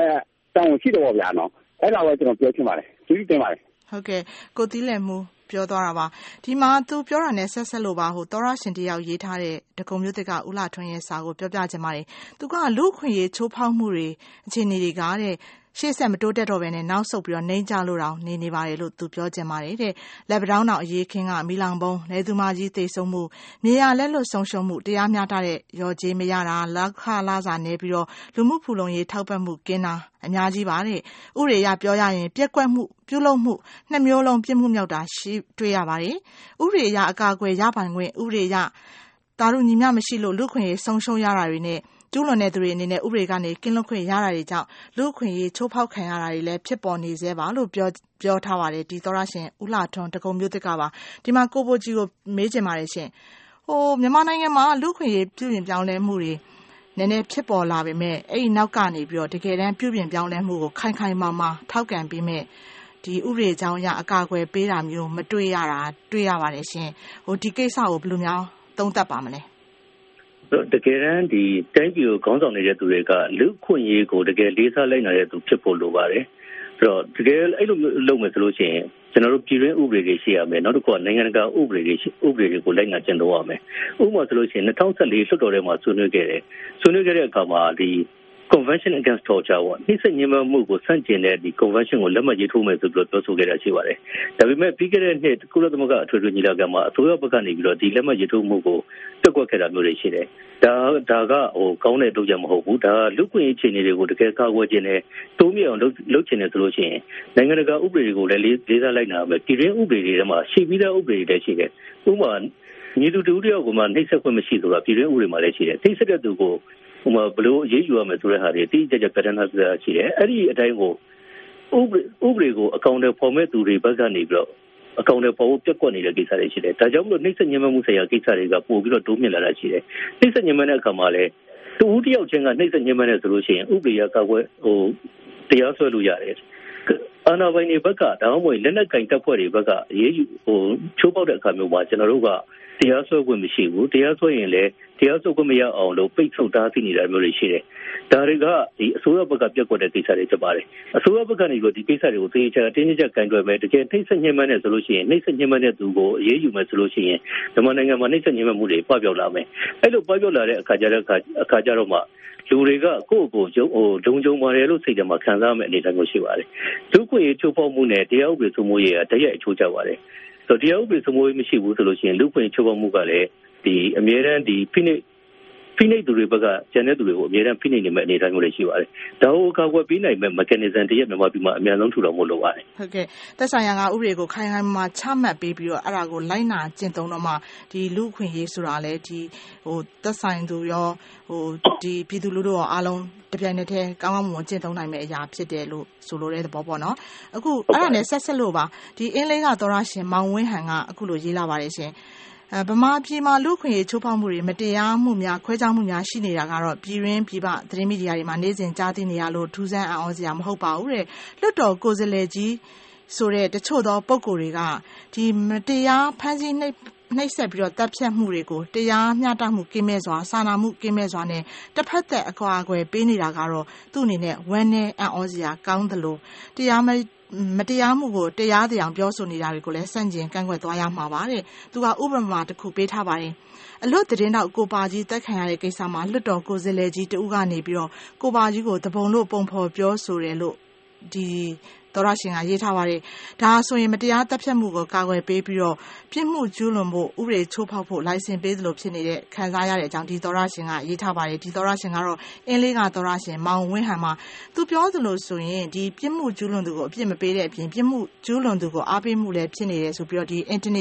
တောင်းရှိတော့ဗျာနော်အဲ့ဒါပဲကျွန်တော်ပြောချင်ပါတယ်ကျေးဇူးတင်ပါတယ်ဟုတ်ကဲ့ကိုသီးလယ်မှုပြောသွားတာပါဒီမှာသူပြောတာနဲ့ဆက်လို့ပါသောရရှင်တယောက်ရေးထားတဲ့ဒဂုံမျိုးသစ်ကဦးလှထွန်းရဲ့စာကိုပြောပြချင်ပါတယ်သူကလူခွင့်ရေးချိုးဖောက်မှုတွေအခြေအနေတွေကတဲ့ရှေ့ဆက်မတိုးတက်တော့ဘဲနဲ့နောက်ဆုတ်ပြီးတော့နှိမ့်ချလို့တောင်နေပါတယ်လို့သူပြောချင်ပါတယ်တဲ့လက်ပတောင်းတောင်အရေးခင်းကမီလောင်ပုံလဲသူမကြီးသေဆုံးမှုမြေယာလက်လွတ်ဆုံးရှုံးမှုတရားမျှတတဲ့ရော်ကြေးမရတာလက်ခလာစာနေပြီးတော့လူမှုဖူလုံရေးထောက်ပံ့မှုကင်းတာအများကြီးပါတဲ့ဥရေရပြောရရင်ပြက်ကွက်မှုပြုလုပ်မှုနှစ်မျိုးလုံးပြစ်မှုမြောက်တာရှိတွေ့ရပါတယ်ဥရေရအကာအကွယ်ရပိုင်ခွင့်ဥရေရတာရုညီမျှမရှိလို့လူခွင့်ရေးဆုံးရှုံးရတာတွေနဲ့ကျူးလွန်တဲ့သူတွေအနေနဲ့ဥပဒေကနေကင်းလွတ်ခွင့်ရတာတွေကြောင့်လူ့အခွင့်အရေးချိုးဖောက်ခံရတာတွေလည်းဖြစ်ပေါ်နေသေးပါလို့ပြောထားပါတယ်ဒီသောရရှင်ဦးလှထွန်းဒဂုံမျိုးသစ်ကပါဒီမှာကိုဘိုကြီးကိုမေးချင်ပါတယ်ရှင်မြန်မာနိုင်ငံမှာလူ့အခွင့်အရေးပြုပြင်ပြောင်းလဲမှုတွေနည်းနည်းဖြစ်ပေါ်လာပေမဲ့အဲ့ဒီနောက်ကနေပြီးတော့တကယ်တမ်းပြုပြင်ပြောင်းလဲမှုကိုခိုင်ခိုင်မာမာထောက်ကန်ပြီးမဲ့ဒီဥပဒေကြောင်းအရအကာအကွယ်ပေးတာမျိုးမတွေ့ရတာတွေ့ရပါတယ်ရှင်ဒီကိစ္စကိုဘယ်လိုများသုံးသပ်ပါမလဲတကယ်တမ်းဒီတိုင်းပြည်ကိုခေါင်းဆောင်နေတဲ့သူတွေကလူ့ခွင့်ရေးကိုတကယ်လေးစားလိုက်နာတဲ့သူဖြစ်ဖို့လိုပါတယ်အဲ့တော့တကယ်အဲ့လိုလုပ်မယ်ဆိုလို့ရှိရင်ကျွန်တော်တို့ပြည်တွင်းဥပဒေတွေရှိရမယ်နောက်တစ်ခုကနိုင်ငံတကာဥပဒေတွေကိုလိုက်နာကျင့်သုံးရမယ်ဥပမာဆိုလို့ရှိရင်2014လွှတ်တော်ထဲမှာဆွေးနွေးခဲ့တဲ့အခါမှာဒီ Convention Against Torture ပေါ့နှိစက်ညှဉ်းပန်းမှုကိုဆန့်ကျင်တဲ့ဒီ Convention ကိုလက်မှတ်ရေးထိုးမယ်ဆိုပြီးပြောဆိုခဲ့တာရှိပါတယ်ဒါပေမဲ့ပြီးခဲ့တဲ့နှစ်ကုလသမဂ္ဂအထွေထွေညီလာခံမှာအစိုးရဘက်ကနေပြီးတော့ဒီလက်မှတ်ရေးထိုးမှုကိုတွက်ကွက်ခဲ့တာမျိုးတွေရှိတယ်ဒါကကောင်းတဲ့လုပ်ချက်မဟုတ်ဘူးဒါလူ့ခွင့်ရေးအခြေအနေတွေကိုတကယ်ကာကွယ်ခြင်းနဲ့တိုးမြင့်အောင်လုပ်ခြင်းနဲ့ဆိုလို့ရှိရင်နိုင်ငံတကာဥပဒေတွေကိုလည်းလေးစားလိုက်နာမယ်ပြည်တွင်းဥပဒေတွေထဲမှာရှိပြီးသားဥပဒေတွေလည်းရှိတယ်ဥပမာညီသူတူတယောက်ကမှနှိစက်ခွင့်မရှိဆိုတာပြည်တွင်းဥပဒေမှာလည်းရှိတယ်နှိစက်တဲ့သူကိုဘယ်လိုအရေးယူရမယ်ဆိုတဲ့ဟာတွေတိကျကျပြဋ္ဌာန်းထားတာရှိတယ်အဲ့ဒီအတိုင်းကိုဥပဒေကိုအကောင့်တွေပေါ်မဲ့သူတွေဘက်ကနေပြီးတော့အကောင့်တွေပေါ်ဖို့ပြက်ကွက်နေတဲ့ကိစ္စတွေရှိတယ်ဒါကြောင့်မလို့နှိစက်ညှဉ်းပန်းမှုဆိုင်ရာကိစ္စတွေကပို့ပြီးတော့တိုးမြင့်လာတာရှိတယ်နှိစက်ညှဉ်းပန်းတဲ့အခါမှာလည်းတူဦးတယောက်ချင်းကနှိစက်ညှဉ်းပန်းတဲ့ဆိုလို့ရှိရင်ဥပဒေရကာကွယ်တရားစွဲလို့ရတယ်အာဏာပိုင်တွေဘက်ကဒါမှမဟုတ်လက်နက်ကင်တပ်ဖွဲ့တွေဘက်ကအရေးယူချိုးပေါက်တဲ့အခါမျိုးမှာကျွန်တော်တို့ကတရားစွဲခွင့်မရှိဘူးတရားစွဲရင်လည်းတရားစွဲခွင့်မရအောင်လို့ပိတ်ဆို့တားဆီးနေတာမျိုးတွေရှိတယ်ဒါတွေကဒီအစိုးရဘက်ကပြက်ကွက်တဲ့ကိစ္စတွေဖြစ်ပါတယ်အစိုးရဘက်ကနေဒီကိစ္စတွေကိုသိချာတင်းကျပ်ကင်တွယ်မယ်တကယ်နှိစက်ညှဉ်းပန်းတဲ့ဆိုလို့ရှိရင်နှိစက်ညှဉ်းပန်းတဲ့သူကိုအရေးယူမယ်ဆိုလို့ရှိရင်မြန်မာနိုင်ငံမှာနှိစက်ညှဉ်းပန်းမှုတွေပပျောက်လာမယ်အဲ့လိုပပျောက်လာတဲ့အခါကျတော့မှလူတွေကကိုယ့်ကိုယ်ဂျုံပါတယ်လို့စိတ်ထဲမှာခံစားရမယ့်အနေအထားမျိုးရှိပါတယ်လူ့ခွင့်ရေးချိုးဖောက်မှုနဲ့တရားဥပဒေစိုးမိုးရေးကတရက်အချိုးကျပါတယ်ဆိုတော့တရားဥပဒေစိုးမိုးရေးမရှိဘူးဆိုလို့ရှိရင်လူ့ခွင့်ရေးချိုးဖောက်မှုကလည်းဒီအမြဲတမ်းဒီဖိနှိပ်သူတွေဘက်ကကျန်တဲ့သူတွေကိုအမြဲတမ်းဖိနှိပ်နေမယ့်အနေအထားမျိုးတွေရှိပါတယ်။ဒါကိုကာကွယ်ပေးနိုင်မဲ့ mechanism တရက်မြန်မာပြည်မှာအများဆုံးထူထောင်ဖို့လိုပါတယ်။ဟုတ်ကဲ့သက်ဆိုင်ရာကဥပဒေကိုခိုင်ခိုင်မာချမှတ်ပေးပြီးတော့အဲ့ဒါကိုလိုက်နာကျင့်သုံးတော့မှဒီလူ့ခွင့်ရေးဆိုတာလည်းဒီသက်ဆိုင်သူရောဒီပြည်သူလူထုရောအားလုံးတပြိုင်နက်တည်းကောင်းကောင်းမွန်ကျင့်သုံးနိုင်မယ့်အရာဖြစ်တယ်လို့ဆိုလိုတဲ့သဘောပေါ့နော်။အခုအဲ့ဒါနဲ့ဆက်လို့ပါဒီအင်းလေးကသောရရှင်မောင်ဝင်းဟန်ကအခုလိုရေးလာပါတယ်ရှင်။ဗမာပြည်မှာလူ့ခွင့်ရေးချိုးဖောက်မှုတွေမတရားမှုများခွဲခြားမှုများရှိနေတာကတော့ပြည်တွင်းပြည်ပသတင်းမီဒီယာတွေမှာနေ့စဉ်ကြားသိနေရလို့ထူးဆန်းအံ့ဩစရာမဟုတ်ပါဘူးတဲ့လွှတ်တော်ကိုယ်စားလှယ်ကြီးဆိုတဲ့တချို့သောပုဂ္ဂိုလ်တွေကဒီမတရားဖမ်းဆီးနှိပ်စက်ပြီးတော့တပ်ဖြတ်မှုတွေကိုတရားမျှတမှုကင်းမဲ့စွာစာနာမှုကင်းမဲ့စွာနဲ့တစ်ဖက်သက်အကွာအကွယ်ပေးနေတာကတော့သူ့အနေနဲ့ဝမ်းနည်းအံ့ဩစရာကောင်းသလိုမတရားမှုကိုတရားတရားပြောဆိုနေတာတွေကိုလည်းစန့်ကျင်ကန့်ကွက်သွားရမှာပါတဲ့သူကဥပမာတစ်ခုပေးထားပါတယ်အလွတ်သတင်းတော့ကိုပါကြီးတက်ခံရတဲ့ကိစ္စမှာလွတ်တော်ကိုယ်စားလှယ်ကြီးတဦးကနေပြီးတော့ကိုပါကြီးကိုတပုံလို့ပုံဖော်ပြောဆိုတယ်လို့ဒီသောရရှင်ကရေးထားပါတယ်ဒါဆိုရင်မတရားတပ်ဖြတ်မှုကိုကာကွယ်ပေးပြီးတော့ပြစ်မှုကျူးလွန်ဖို့ဥပဒေချိုးဖောက်ဖို့လိုင်စင်ပေးသလိုဖြစ်နေတဲ့ခံစားရတဲ့အကြောင်းဒီသောရရှင်ကရေးထားပါတယ်ဒီသောရရှင်ကတော့အင်းလေးကသောရရှင်မောင်ဝင်းဟန်မှာသူပြောသလိုဆိုရင်ဒီပြစ်မှုကျူးလွန်သူကိုအပြစ်မပေးတဲ့အပြင်ပြစ်မှုကျူးလွန်သူကိုအားပေးမှုလည်းဖြစ်နေတယ်ဆိုပြီးတော့ဒီ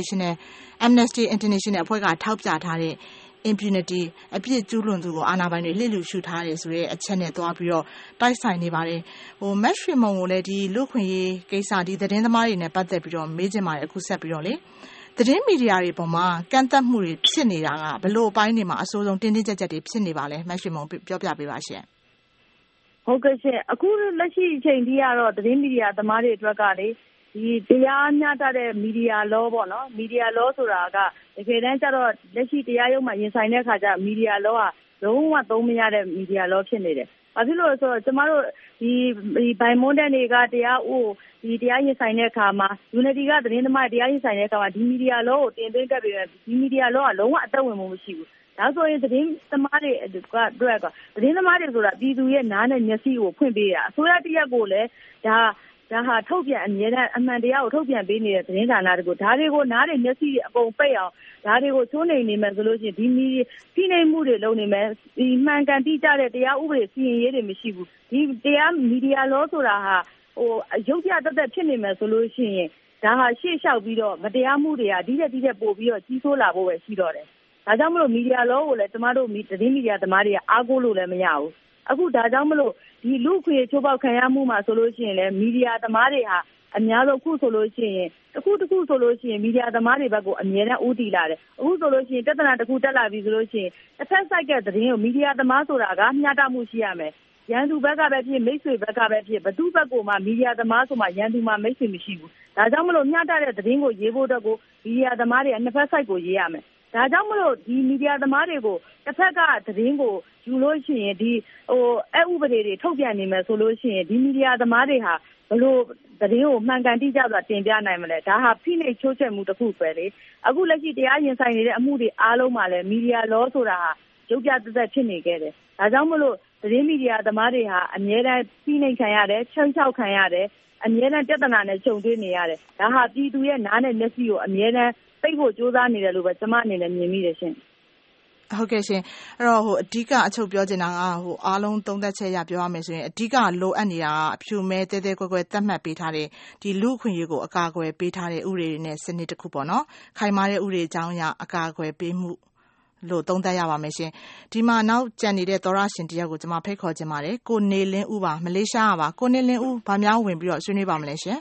Amnesty International အဖွဲ့ကထောက်ပြထားတဲ့impunity အပြစ်ကျူးလွန်သူကိုအာဏာပိုင်တွေလှစ်လူရှုထားတယ်ဆိုတဲ့အချက်နဲ့သွားပြီးတော့တိုက်ဆိုင်နေပါတယ်မက်ရှ်မုံကိုလည်းဒီလူခွင့်ရေးကိစ္စဒီသတင်းသမားတွေနဲ့ပတ်သက်ပြီးတော့မေးချင်ပါတယ်အခုဆက်ပြီးတော့လေသတင်းမီဒီယာတွေပေါ်မှာကန့်သက်မှုတွေဖြစ်နေတာကဘယ်လိုအပိုင်းတွေမှာအဆိုးဆုံးတင်းတင်းကြပ်ကြပ်တွေဖြစ်နေပါလဲမက်ရှ်မုံပြောပြပေးပါရှင်ဟုတ်ကဲ့ရှင်အခုလက်ရှိအချိန်ထိကတော့သတင်းမီဒီယာသမားတွေအတွက်ကလေဒီတရားမျှတတဲ့မီဒီယာလောပေါ့နော်မီဒီယာလောဆိုတာကတကယ်တမ်းကျတော့လက်ရှိတရားရုံးမှာရင်ဆိုင်တဲ့အခါကျမီဒီယာလောကလုံးဝသုံးမရတဲ့မီဒီယာလောဖြစ်နေတယ်ဘာဖြစ်လို့လဲဆိုတော့ကျမတို့ဒီဘိုင်မွန်းတဲ့တွေကတရားရင်ဆိုင်တဲ့အခါမှာ Unity ကသတင်းသမားတရားရင်ဆိုင်တဲ့အခါမှာဒီမီဒီယာလောကိုတင်သွင်းတတ်ပြီးဒီမီဒီယာလောကလုံးဝအသက်ဝင်မှုမရှိဘူးဒါဆိုရင်သတင်းသမားတွေအတွက်သတင်းသမားတွေဆိုတာပြည်သူရဲ့နားနဲ့မျက်စိကိုဖွင့်ပေးတာအစိုးရတရက်ကိုလည်းဒါဟာထုတ်ပြန်အမြဲတမ်းအမှန်တရားကိုထုတ်ပြန်ပေးနေတဲ့သတင်းဌာနတွေကိုဒါတွေကိုနားတွေမျက်စိအကုန်ပိတ်အောင်ဒါတွေကိုချိုးနေနေမယ်ဆိုလို့ရှိရင်ဒီဖိနှိပ်မှုတွေလုပ်နေမယ်ဒီမှန်ကန်တိကျတဲ့တရားဥပဒေစီရင်ရေးတွေမရှိဘူးဒီတရားမီဒီယာလောဆိုတာဟာရုပ်ပြတသက်ဖြစ်နေမယ်ဆိုလို့ရှိရင်ဒါဟာရှေ့လျှောက်ပြီးတော့မတရားမှုတွေကဒီတဲ့ပို့ပြီးတော့ကြီးဆိုးလာဖို့ပဲရှိတော့တယ်ဒါကြောင့်မလို့မီဒီယာလောကိုလည်းကျမတို့သတင်းမီဒီယာသမားတွေကအားကိုးလို့လည်းမရဘူးအခုဒါကြောင့်မလို့ဒီလူခွေချိုးပေါက်ခံရမှုမှာဆိုလို့ရှိရင်လည်းမီဒီယာသမားတွေဟာအများဆုံးခုဆိုလို့ရှိရင်တစ်ခုဆိုလို့ရှိရင်မီဒီယာသမားတွေဘက်ကိုအမြဲတမ်းဦးတည်လာတယ်အခုဆိုလို့ရှိရင်ပြဿနာတစ်ခုတက်လာပြီဆိုလို့ရှိရင်တစ်ဖက်ဆိုင်ကသတင်းကိုမီဒီယာသမားဆိုတာကမျှတမှုရှိရမယ်ရန်သူဘက်ကပဲဖြစ်မိတ်ဆွေဘက်ကပဲဖြစ်ဘသူဘက်ကိုမှမီဒီယာသမားဆိုမှရန်သူမှမိတ်ဆွေမရှိဘူးဒါကြောင့်မလို့မျှတတဲ့သတင်းကိုရေးဖို့အတွက်ကိုမီဒီယာသမားတွေကနှစ်ဖက်ဆိုင်ကိုရေးရမယ်ဒါကြောင့်မလို့ဒီမီဒီယာသမားတွေကိုတစ်ဖက်ကသတင်းကိုယူလို့ရှိရင်ဒီဥပဒေတွေထုတ်ပြန်နေမယ်ဆိုလို့ရှိရင်ဒီမီဒီယာသမားတွေဟာဘလို့သတင်းကိုမှန်ကန်တိကျစွာတင်ပြနိုင်မလဲဒါဟာဖိနှိပ်ချိုးချက်မှုတစ်ခုပဲလေအခုလက်ရှိတရားရင်ဆိုင်နေတဲ့အမှုတွေအားလုံးမှာလည်းမီဒီယာလောဆိုတာဟာရုပ်ပြသက်ဖြစ်နေခဲ့တယ်ဒါကြောင့်မလို့သတင်းမီဒီယာသမားတွေဟာအမြဲတမ်းဖိနှိပ်ခံရတယ်ချောင်းချောက်ခံရတယ်အမြဲတမ်းပြဿနာနဲ့ကြုံတွေ့နေရတယ်ဒါဟာပြည်သူရဲ့နားနဲ့မျက်စိကိုအမြဲတမ်းသိဖို့ကြိုးစားနေတယ်လို့ပဲကျွန်မအနေနဲ့မြင်မိတယ်ရှင်ဟုတ်ကဲ့ရှင်အဲ့တော့အဓိကအချုပ်ပြောချင်တာကအားလုံးသုံးသက်ချက်ရပြောရမယ်ဆိုရင်အဓိကလိုအပ်နေတာကအဖြူမဲတဲတဲကွဲကွဲသတ်မှတ်ပေးထားတဲ့ဒီလူအခွင့်အရေးကိုအကာအကွယ်ပေးထားတဲ့ဥပဒေတွေနဲ့စနစ်တစ်ခုပေါ့နော်ခိုင်မာတဲ့ဥပဒေအကြောင်းအရအကာအကွယ်ပေးမှုလို့သုံးသပ်ရပါမယ်ရှင်ဒီမှာနောက်ကြံနေတဲ့သောရရှင်တယောက်ကိုကျွန်မဖိတ်ခေါ်ခြင်းပါတယ်ကိုနေလင်းဦးပါမလေးရှားပါကိုနေလင်းဦးဗာများဝင်ပြီးတော့ဆွေးနွေးပါမလဲရှင်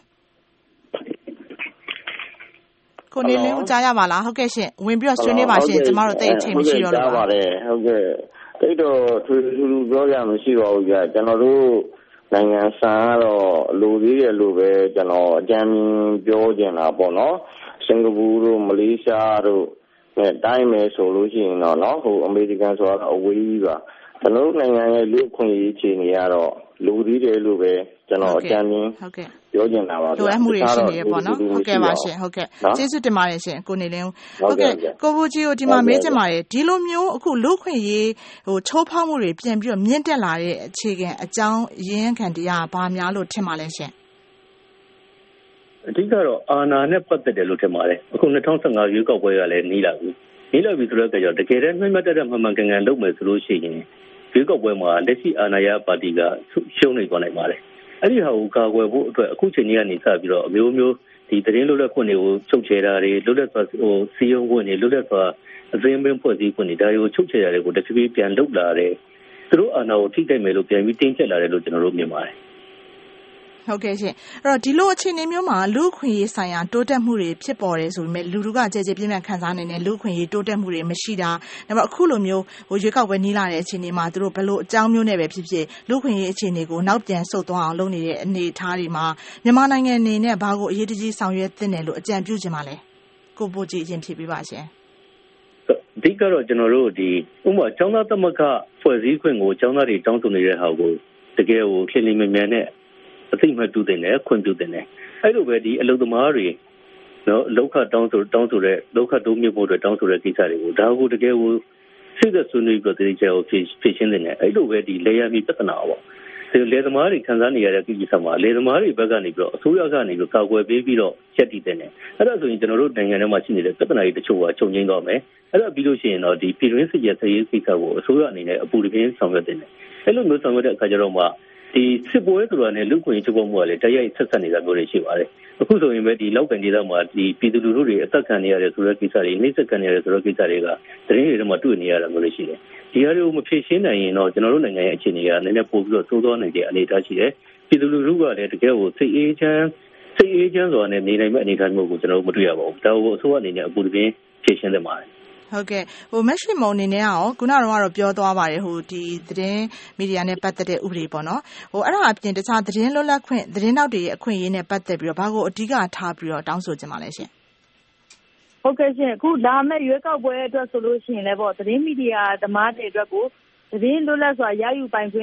ကိုနေလင်းဦးကြားရပါလားဟုတ်ကဲ့ရှင်ဝင်ပြီးတော့ဆွေးနွေးပါရှင်ကျမတို့တိတ်အချိန်မရှိတော့လို့ပါဟုတ်ကဲ့တိတ်တော့ထူပြောရမရှိပါဘူးကြာကျွန်တော်တို့နိုင်ငံဆန်ကတော့လူသေးတယ်လို့ပဲကျွန်တော်အကြံပြောချင်တာပေါ့နော်စင်ကာပူတို့မလေးရှားတို့တိုင်းမယ်ဆိုလို့ရှိရင်တော့နော်ဟိုအမေရိကန်ဆိုတော့အဝေးကြီးပါကျွန်တော်တို့နိုင်ငံရဲ့လူခွင့်ရေးအခြေအနေကတော့လူသေးတယ်လို့ပဲကျွန်တော်အကြံပြောချင်တာပါလိုအပ်မှုတွေရှိနေရပေါ့နော်ဟုတ်ကဲ့ပါရှင်ဟုတ်ကဲ့ကျေးဇူးတင်ပါတယ်ရှင်ကိုနေလင်းဟုတ်ကဲ့ကိုဘူကြီးကိုဒီမှာမေးချင်ပါတယ်ဒီလိုမျိုးအခုလူခွင့်ရေးချိုးဖောက်မှုတွေပြန်ပြီးတော့မြင့်တက်လာတဲ့အခြေခံအကြောင်းရင်းခံတရားဘာများလို့ထင်ပါလဲရှင်အဓိကတော့အာဏာနဲ့ပတ်သက်တယ်လို့ထင်ပါတယ်အခု2015ရွေးကောက်ပွဲကလည်းနီးလာပြီဆိုတော့တကယ်တမ်းမှတ်တတ်မှန်မှန်ကန်ကန်လုပ်မယ်ဆိုလို့ရှိရင်ရွေးကောက်ပွဲမှာလက်ရှိအာဏာရပါတီကရှုံးနေသွားနိုင်ပါတယ်အဲ့ဒီဟာကိုကာကွယ်ဖို့အတွက်အခုချိန်ကြီးကနေစပြီးတော့အမျိုးမျိုးဒီသတင်းလွတ်လပ်ခွင့်တွေကိုချုပ်ချယ်တာတွေလွတ်လပ်စွာစီးရုံးခွင့်တွေလွတ်လပ်စွာအသိအမှတ်ဖွဲ့စည်းခွင့်တွေဒါတွေကိုချုပ်ချယ်တာတွေကိုတဖြည်းဖြည်းပြန်လုပ်လာတယ်သူတို့အာဏာကိုထိခိုက်မယ်လို့ပြန်ပြီးတင်းကျပ်လာတယ်လို့ကျွန်တော်တို့မြင်ပါတယ်ဟုတ်ကဲ့ရှင်အဲ့တော့ဒီလိုအခြေအနေမျိုးမှာလူခွင့်ရေးဆိုင်ရာတိုးတက်မှုတွေဖြစ်ပေါ်တယ်ဆိုပေမဲ့လူတို့ကကြဲကြဲပြင်းပြင်းခံစားနေတဲ့လူခွင့်ရေးတိုးတက်မှုတွေမရှိတာဒါပေမဲ့အခုလိုမျိုးရွေးကောက်ပွဲနီးလာတဲ့အခြေအနေမှာသူတို့ဘယ်လိုအကြောင်းမျိုးနဲ့ပဲဖြစ်ဖြစ်လူခွင့်ရေးအခြေအနေကိုနောက်ပြန်ဆုတ်သွားအောင်လုပ်နေတဲ့အနေအထားတွေမှာမြန်မာနိုင်ငံအနေနဲ့ဘာကိုအရေးတကြီးဆောင်ရွက်သင့်တယ်လို့အကြံပြုချင်ပါလဲကိုပိုကြီးအရင်ဖြေပေးပါရှင်အဓိကတော့ကျွန်တော်တို့ဒီဥပမာကျောင်းသားသမဂ္ဂဖွဲ့စည်းခွင့်ကိုကျောင်းသားတွေတောင်းဆိုနေတဲ့ဟာကိုတကယ်ကိုရှင်းလင်းမြန်မြန်နဲ့အသိမှတ်ပြုတင်တယ်ခွင့်ပြုတင်တယ်အဲ့လိုပဲဒီအလုပ်သမားတွေနော်လောက်ခတောင်းဆိုတဲ့လောက်ခတိုးမြင့်ဖို့အတွက်တောင်းဆိုတဲ့ကိစ္စတွေကိုဒါကိုတကယ်ကိုစိတ်သက်ဆွေးနွေးပြီးတော့ဒီကြောင်ဖြည့်ရှင်းတင်တယ်အဲ့လိုပဲဒီလေယာဉ်ပြဿနာပေါ့ဒီလေသမားတွေခံစားနေရတဲ့ကိစ္စမှာလေသမားတွေဘက်ကနေပြီးတော့အစိုးရကနေပြီးကာကွယ်ပေးပြီးတော့ချက်တည်တယ်အဲ့ဒါဆိုရင်ကျွန်တော်တို့နိုင်ငံထဲမှာရှိနေတဲ့ပြဿနာတွေတချို့ကချုပ်ငြိမ်းသွားမယ်အဲ့ဒါပြီးလို့ရှိရင်တော့ဒီပြည်တွင်းစစ်ရေးကိစ္စကိုအစိုးရအနေနဲ့အပူတပြင်းဆောင်ရွက်တင်တယ်အဲ့လိုမျိုးဆောင်ရွက်တဲ့အခါကျတော့မှဒီစစ်ပွဲဆိုတာနဲ့လူ့ခွင့်ရေးချိုးဖောက်မှုကလည်းတရားဆက်ဆက်နေတာမျိုးတွေရှိပါတယ်အခုဆိုရင်ပဲဒီလောက်ကန်ဒေသမှာဒီပြည်သူလူထုတွေအသက်ခံနေရတယ်ဆိုတဲ့ကိစ္စတွေနှိမ့်ဆက်ခံနေရတယ်ဆိုတဲ့ကိစ္စတွေကသတင်းတွေထဲမှာတွေ့နေရတာမျိုးတွေရှိတယ်ဒီဟာတွေကိုမဖြေရှင်းနိုင်ရင်တော့ကျွန်တော်တို့နိုင်ငံရဲ့အခြေအနေကနည်းနည်းပိုပြီးတော့သိုးသွားနိုင်တဲ့အနေအထားရှိတယ်ပြည်သူလူထုကလည်းတကယ်ကိုစိတ်အေးချမ်းစွာနဲ့နေနိုင်မဲ့အနေအထားမျိုးကိုကျွန်တော်တို့မတွေ့ရပါဘူးဒါကိုအစိုးရအနေနဲ့အပူတပြင်းဖြေရှင်းသင့်ပါတယ်ဟုတ်ကဲ့မက်ရှ်မုံအနေနဲ့ရောခုနကတော့ပြောသွားပါတယ်ဒီသတင်းမီဒီယာနဲ့ပတ်သက်တဲ့ဥပဒေပေါ့နော်အဲ့ဒါအပြင်တခြားသတင်းလွတ်လပ်ခွင့်သတင်းတောက်တွေရဲ့အခွင့်အရေးနဲ့ပတ်သက်ပြီးတော့ဘာကိုအဓိကထားပြီးတော့တောင်းဆိုချင်ပါလဲရှင်ဟုတ်ကဲ့ရှင်အခုလာမယ့်ရွေးကောက်ပွဲအတွက်ဆိုလို့ရှိရင်လည်းပေါ့သတင်းမီဒီယာသမားတွေအတွက်ကိုသတင်းလွတ်လပ်စွာရယူပိုင်ခွင့်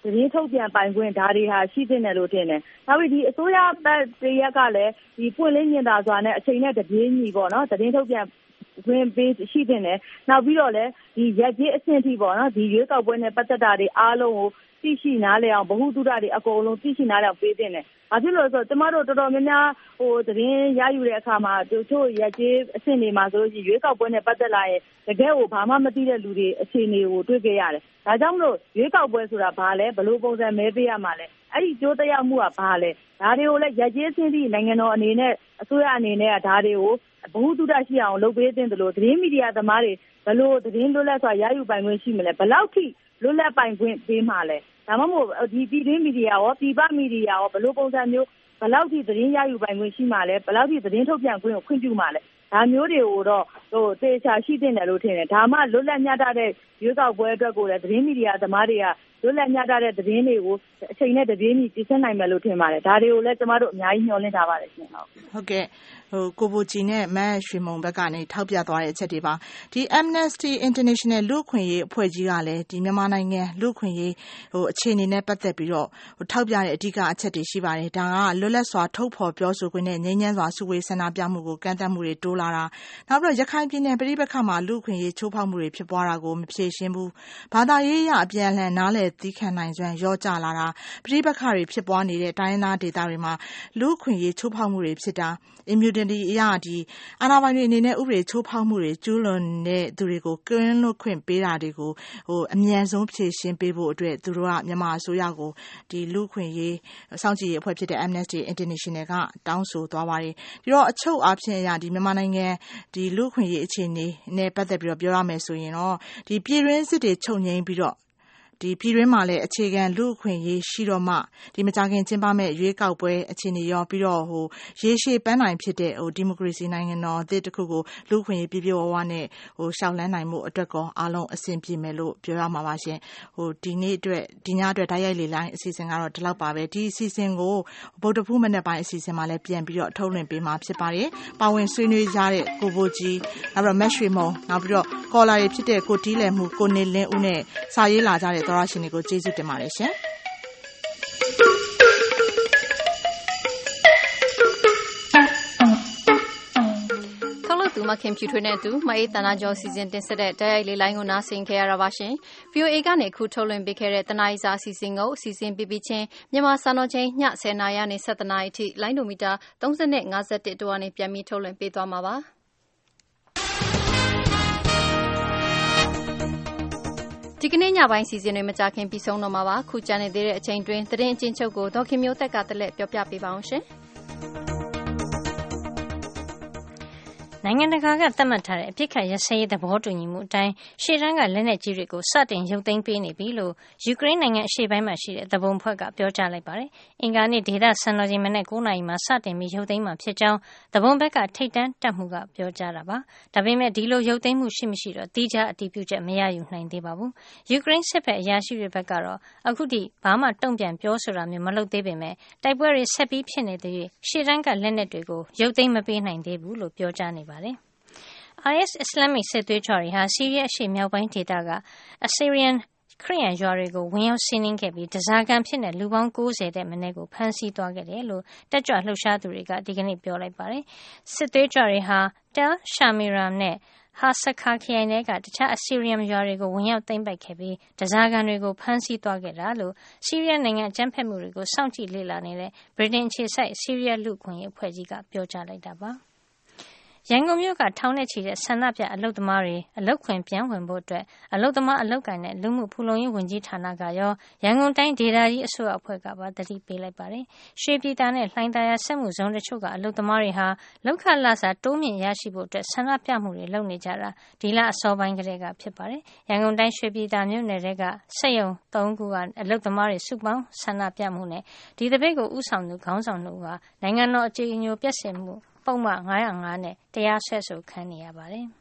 သတင်းထုတ်ပြန်ပိုင်ခွင့်ဒါတွေဟာရှိသင့်တယ်လို့ထင်တယ်။နောက်ပြီးဒီအစိုးရတပ်တရက်ကလည်းဒီပွင့်လင်းမြင်သာစွာနဲ့အချိန်နဲ့တပြေးညီပေါ့နော်သတင်းထုတ်ပြန်ခွင့်ပေးရှိသင့်တယ်။နောက်ပြီးတော့လည်းဒီရက်ကြီးအဆင့်ထိပေါ့နော်ဒီရွေးကောက်ပွဲနဲ့ပတ်သက်တာတွေအားလုံးကိုသိရှိနားလည်အောင်ဗဟုသုတတွေအကုန်လုံးသိရှိနားလည်အောင်ပေးသင့်တယ်။ဘာဖြစ်လို့လဲဆိုတော့ကျမတို့တော်တော်များများသတင်းရယူတဲ့အခါမှာတို့ရက်ကြီးအဆင့်တွေမှာဆိုလို့ရှိရင်ရွေးကောက်ပွဲနဲ့ပတ်သက်လာရင်တကယ်ကိုဘာမှမသိတဲ့လူတွေအခြေအနေကိုတွေ့ကြရတယ်။ဒါကြောင့်မလို့ရွေးကောက်ပွဲဆိုတာဘာလဲဘယ်လိုပုံစံမဲပေးရမှာလဲအဲ့ဒီကြိုးတရားမှုကဘာလဲဒါတွေကိုလည်းရက်ကြီးအဆင့်ထိနိုင်ငံတော်အနေနဲ့အစိုးရအနေနဲ့ဒါတွေကိုဘဟုသုတရှိအောင်လုပ်ပေးသင့်တယ်လို့သတင်းမီဒီယာသမားတွေဘယ်လိုသတင်းလွတ်လပ်စွာရယူပိုင်ခွင့်ရှိမလဲဘယ်လောက်ထိလွတ်လပ်ပိုင်ခွင့်ပေးမှာလဲဒါမှမဟုတ်ဒီပြည်တွင်းမီဒီယာရောပြည်ပမီဒီယာရောဘယ်လိုပုံစံမျိုးဘယ်လောက်ထိသတင်းရယူပိုင်ခွင့်ရှိမှာလဲဘယ်လောက်ထိသတင်းထုတ်ပြန်ခွင့်ကိုခွင့်ပြုမှာလဲဒါမျိုးတွေကိုတော့သေချာရှိသင့်တယ်လို့ထင်တယ်ဒါမှလွတ်လပ်မျှတတဲ့ရွေးကောက်ပွဲအတွက်ကိုလည်းသတင်းမီဒီယာသမားတွေကလွတ်လပ်မျှတတဲ့သတင်းတွေကိုအချိန်နဲ့တပြေးညီပြည့်နိုင်မယ်လို့ထင်ပါတယ်ဒါတွေကိုလည်းကျမတို့အများကြီးမျှော်လင့်ထားပါတယ်ရှင်ဟုတ်ကဲ့ကိုဘိုကြည်နဲ့မတ်ရွှေမုံဘက်ကနေထောက်ပြသွားတဲ့အချက်တွေပါဒီ Amnesty International လူ့အခွင့်အရေးအဖွဲ့ကြီးကလည်းဒီမြန်မာနိုင်ငံလူ့အခွင့်အရေးအခြေအနေနဲ့ပတ်သက်ပြီးတော့ထောက်ပြတဲ့အဓိကအချက်တွေရှိပါတယ်ဒါကလွတ်လပ်စွာထုတ်ဖော်ပြောဆိုခွင့်နဲ့ငြိမ်းချမ်းစွာစုဝေးဆန္ဒပြမှုကိုကန့်သတ်မှုတွေတိုးလာတာနောက်ပြီးတော့ရခိုင်ပြည်နယ်ပြည်ပခါမှာလူ့အခွင့်အရေးချိုးဖောက်မှုတွေဖြစ်ပွားတာကိုမဖြေရှင်းဘူးဘာသာရေးအရအပြန်အလှန်နားလည်သီးခံနိုင်စွမ်းရောကျလာတာပြည်ပခါတွေဖြစ်ပွားနေတဲ့တိုင်းရင်းသားဒေသတွေမှာလူ့အခွင့်အရေးချိုးဖောက်မှုတွေဖြစ်တာ immunity အရဒီအာဏာပိုင်တွေအနေနဲ့ဥပဒေချိုးဖောက်မှုတွေကျူးလွန်တဲ့သူတွေကိုကင်းလွတ်ခွင့်ပေးတာတွေကိုအမြန်ဆုံးဖြေရှင်းပေးဖို့အတွက်သူတို့ကမြန်မာအစိုးရကိုဒီလူ့အခွင့်အရေးစောင့်ကြည့်ရေးအဖွဲ့ဖြစ်တဲ့ Amnesty International ကတောင်းဆိုသွားပါတယ်ဒီတော့အချုပ်အားဖြင့်အရဒီမြန်မာနိုင်ငံဒီလူ့အခွင့်အရေးအခြေအနေနဲ့ပတ်သက်ပြီးတော့ပြောရမယ်ဆိုရင်တော့ဒီပြည်တွင်းစစ်တွေချုပ်ငြိမ်းပြီးတော့ဒီပြည်တွင်းမှာလည်းအခြေခံလူ့အခွင့်အရေးရှိတော့မှဒီမကြခင်ကျင်းပမဲ့ရွေးကောက်ပွဲအခြေအနေရောပြီးတော့ရေရှည်ပန်းနိုင်ဖြစ်တဲ့ဒီမိုကရေစီနိုင်ငံတော်အသစ်တစ်ခုကိုလူ့အခွင့်အရေးပြည့်ပြည့်ဝဝနဲ့ရှောက်လန်းနိုင်မှုအတွက်ကောအားလုံးအဆင်ပြေမယ်လို့ပြောရမှာပါရှင်ဒီနေ့အတွက်ဒီညအတွက်ဓာတ်ရိုက်လေလိုင်းအစီအစဉ်ကတော့ဒီလောက်ပါပဲဒီအစီအစဉ်ကိုဗုဒ္ဓဖူးမနေ့ပိုင်းအစီအစဉ်မှာလည်းပြန်ပြီးတော့ထုတ်လွှင့်ပေးမှာဖြစ်ပါတယ်ပါဝင်ဆွေးနွေးကြတဲ့ကိုဘိုကြီးနောက်ပြီးတော့မက်ရွှေမုံနောက်ပြီးတော့ကော်လာတွေဖြစ်တဲ့ကိုတီးလယ်မှုကိုနေလင်းဦးနဲ့စာရေးလာကြတဲ့သောရရှင်တွေကိုကျေးဇူးတင်ပါတယ်ရှင်သူမခင်ဖြူထွေးနဲ့သူမအေးတနာကျော်စီစဉ်တင်ဆက်တဲ့တိုက်ရိုက်လေးလိုင်းကိုနားဆင်ခဲ့ရတာပါရှင် VOA ကနေအခုထုတ်လွှင့်ပေးခဲ့တဲ့တနားရီစာအစီအစဉ်ကိုအစီအစဉ်ပြချင်းမြန်မာစံတော်ချိန်ည10:00နာရီနဲ့17:00နာရီအထိလိုင်းဒိုမီတာ30နဲ့51တို့ကနေပြန်ပြီးထုတ်လွှင့်ပေးသွားမှာပါဒီကနေ့ညပိုင်းစီစဉ်တွေမကြခင်ပြီးဆုံးတော့မှာပါခုကြံနေသေးတဲ့အချိန်တွင်းသတင်းအချင်းချုပ်ကိုဒေါခင်မျိုးသက်ကတလက်ပြောပြပေးပါအောင်ရှင်နိုင်ငံတကာကသတ်မှတ်ထားတဲ့အပြစ်ခတ်ရစရေးသဘောတူညီမှုအတိုင်းရှေ့တန်းကလက်နက်ကြီးတွေကိုစတင်ရုပ်သိမ်းပေးနေပြီလို့ယူကရိန်းနိုင်ငံအရှေ့ပိုင်းမှာရှိတဲ့သဘုံဖွဲ့ကပြောကြားလိုက်ပါတယ်။အင်္ဂါနေ့ဒေသစံတော်ချိန်မနက်9:00နာရီမှာစတင်ပြီးရုပ်သိမ်းမှာဖြစ်ကြောင်းသဘုံဘက်ကထိပ်တန်းတပ်မှုကပြောကြားတာပါ။ဒါပေမဲ့ဒီလိုရုပ်သိမ်းမှုရှိမရှိတော့တိကျအတည်ပြုချက်မရယူနိုင်သေးပါဘူး။ယူကရိန်းစစ်ဘက်အရာရှိတွေဘက်ကတော့အခုထိဘာမှတုံ့ပြန်ပြောဆိုတာမျိုးမလုပ်သေးပေမဲ့တိုက်ပွဲတွေဆက်ပြီးဖြစ်နေတဲ့ရှေ့တန်းကလက်နက်တွေကိုရုပ်သိမ်းမပေးနိုင်သေးဘူးလို့ပြောကြားနေပါတယ်။ IS အစ္စလာမစ်စစ်သွေးကြွတွေဟာဆီးရီးယားအရှေ့မြောက်ပိုင်းဒေသကအစီရီယန်ခရီးယန်ရွာတွေကိုဝင်ရောက်စီးနင်းခဲ့ပြီးတစားကန်ဖြစ်တဲ့လူပေါင်း90တဲ့မနေ့ကိုဖမ်းဆီးသွားခဲ့တယ်လို့တက်ကြွလှုပ်ရှားသူတွေကဒီကနေ့ပြောလိုက်ပါတယ်။စစ်သွေးကြွတွေဟာတယ်ရှာမီရာနဲ့ဟာဆခါခရိုင်တွေကတခြားအစီရီယန်ရွာတွေကိုဝင်ရောက်သိမ်းပိုက်ခဲ့ပြီးတစားကန်တွေကိုဖမ်းဆီးသွားခဲ့တာလို့ဆီးရီးယားနိုင်ငံအကြမ်းဖက်မှုတွေကိုစောင့်ကြည့်လေ့လာနေတဲ့ဗြိတိန်အခြေစိုက်ဆီးရီးယားလူ့အခွင့်အရေးအဖွဲ့ကြီးကပြောကြားလိုက်တာပါ။ရန်ကုန်မြို့ကထောင်နဲ့ချီတဲ့ဆန္ဒပြအလုပ်သမားတွေအလုပ်ခွင်ပြန်ဝင်ဖို့အတွက်အလုပ်သမားအလုပ်ကိုင်တဲ့လူမှုဖူလုံရေးဝန်ကြီးဌာနကရောရန်ကုန်တိုင်းဒေသကြီးအစိုးရအဖွဲ့ကပါတတိပေးလိုက်ပါတယ်။ရွှေပြည်သာနဲ့လှိုင်သာယာစက်မှုဇုံတချို့ကအလုပ်သမားတွေဟာလောက်ခလစာတိုးမြင့်ရရှိဖို့အတွက်ဆန္ဒပြမှုတွေလုပ်နေကြတာဒီလအစောပိုင်းကတည်းကဖြစ်ပါတယ်။ရန်ကုန်တိုင်းရွှေပြည်သာမြို့နယ်ကစက်ရုံ3ခုကအလုပ်သမားတွေစုပေါင်းဆန္ဒပြမှုနဲ့ဒီတပိတ်ကိုဥဆောင်သူခေါင်းဆောင်တို့ကနိုင်ငံတော်အကြည်အညိုပျက်စေမှုပုံမှန်905နဲ့တရားစွဲဆိုခံနေရပါတယ်။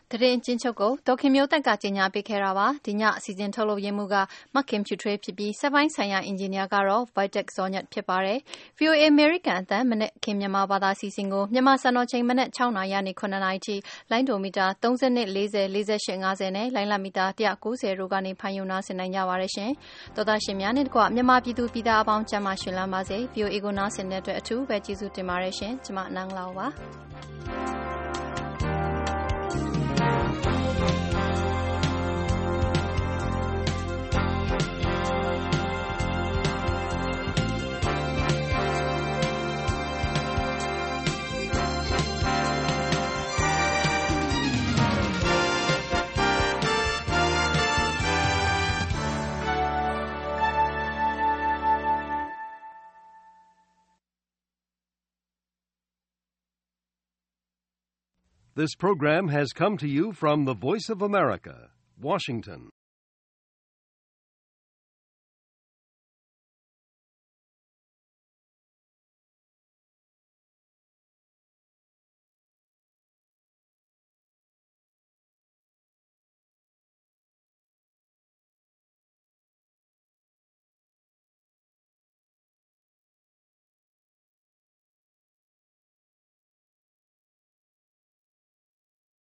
သတင်းချင်းချုပ်ကိုဒေါခင်မျိုးသက်ကကြီးညာပေးခဲ့တာပါဒီညအစီအစဉ်ထုတ်လုပ်ရင်းမှုကမခင်ဖြူထွေးဖြစ်ပြီးစက်ပိုင်းဆိုင်ရာအင်ဂျင်နီယာကတော့ Vitek Zonyat ဖြစ်ပါတယ် VOA American အသံမနေ့ခင်မြန်မာဘာသာစီစဉ်ကိုမြန်မာစံတော်ချိန်မနေ့6နာရီကနေ9နာရီထိလိုင်းဒိုမီတာ30 40 48 50နဲ့လိုင်းလာမီတာ190တို့ကနေဖန်ယူနာဆင်နိုင်ကြပါရရှင်သောသားရှင်များနဲ့တကွမြန်မာပြည်သူပြည်သားအပေါင်းကျမ်းမာရှင်လန်းပါစေ VOA ကိုနားဆင်တဲ့အတွက်အထူးပဲကျေးဇူးတင်ပါတယ်ရှင်ကျွန်မနန်းလာပါ This program has come to you from the Voice of America, Washington.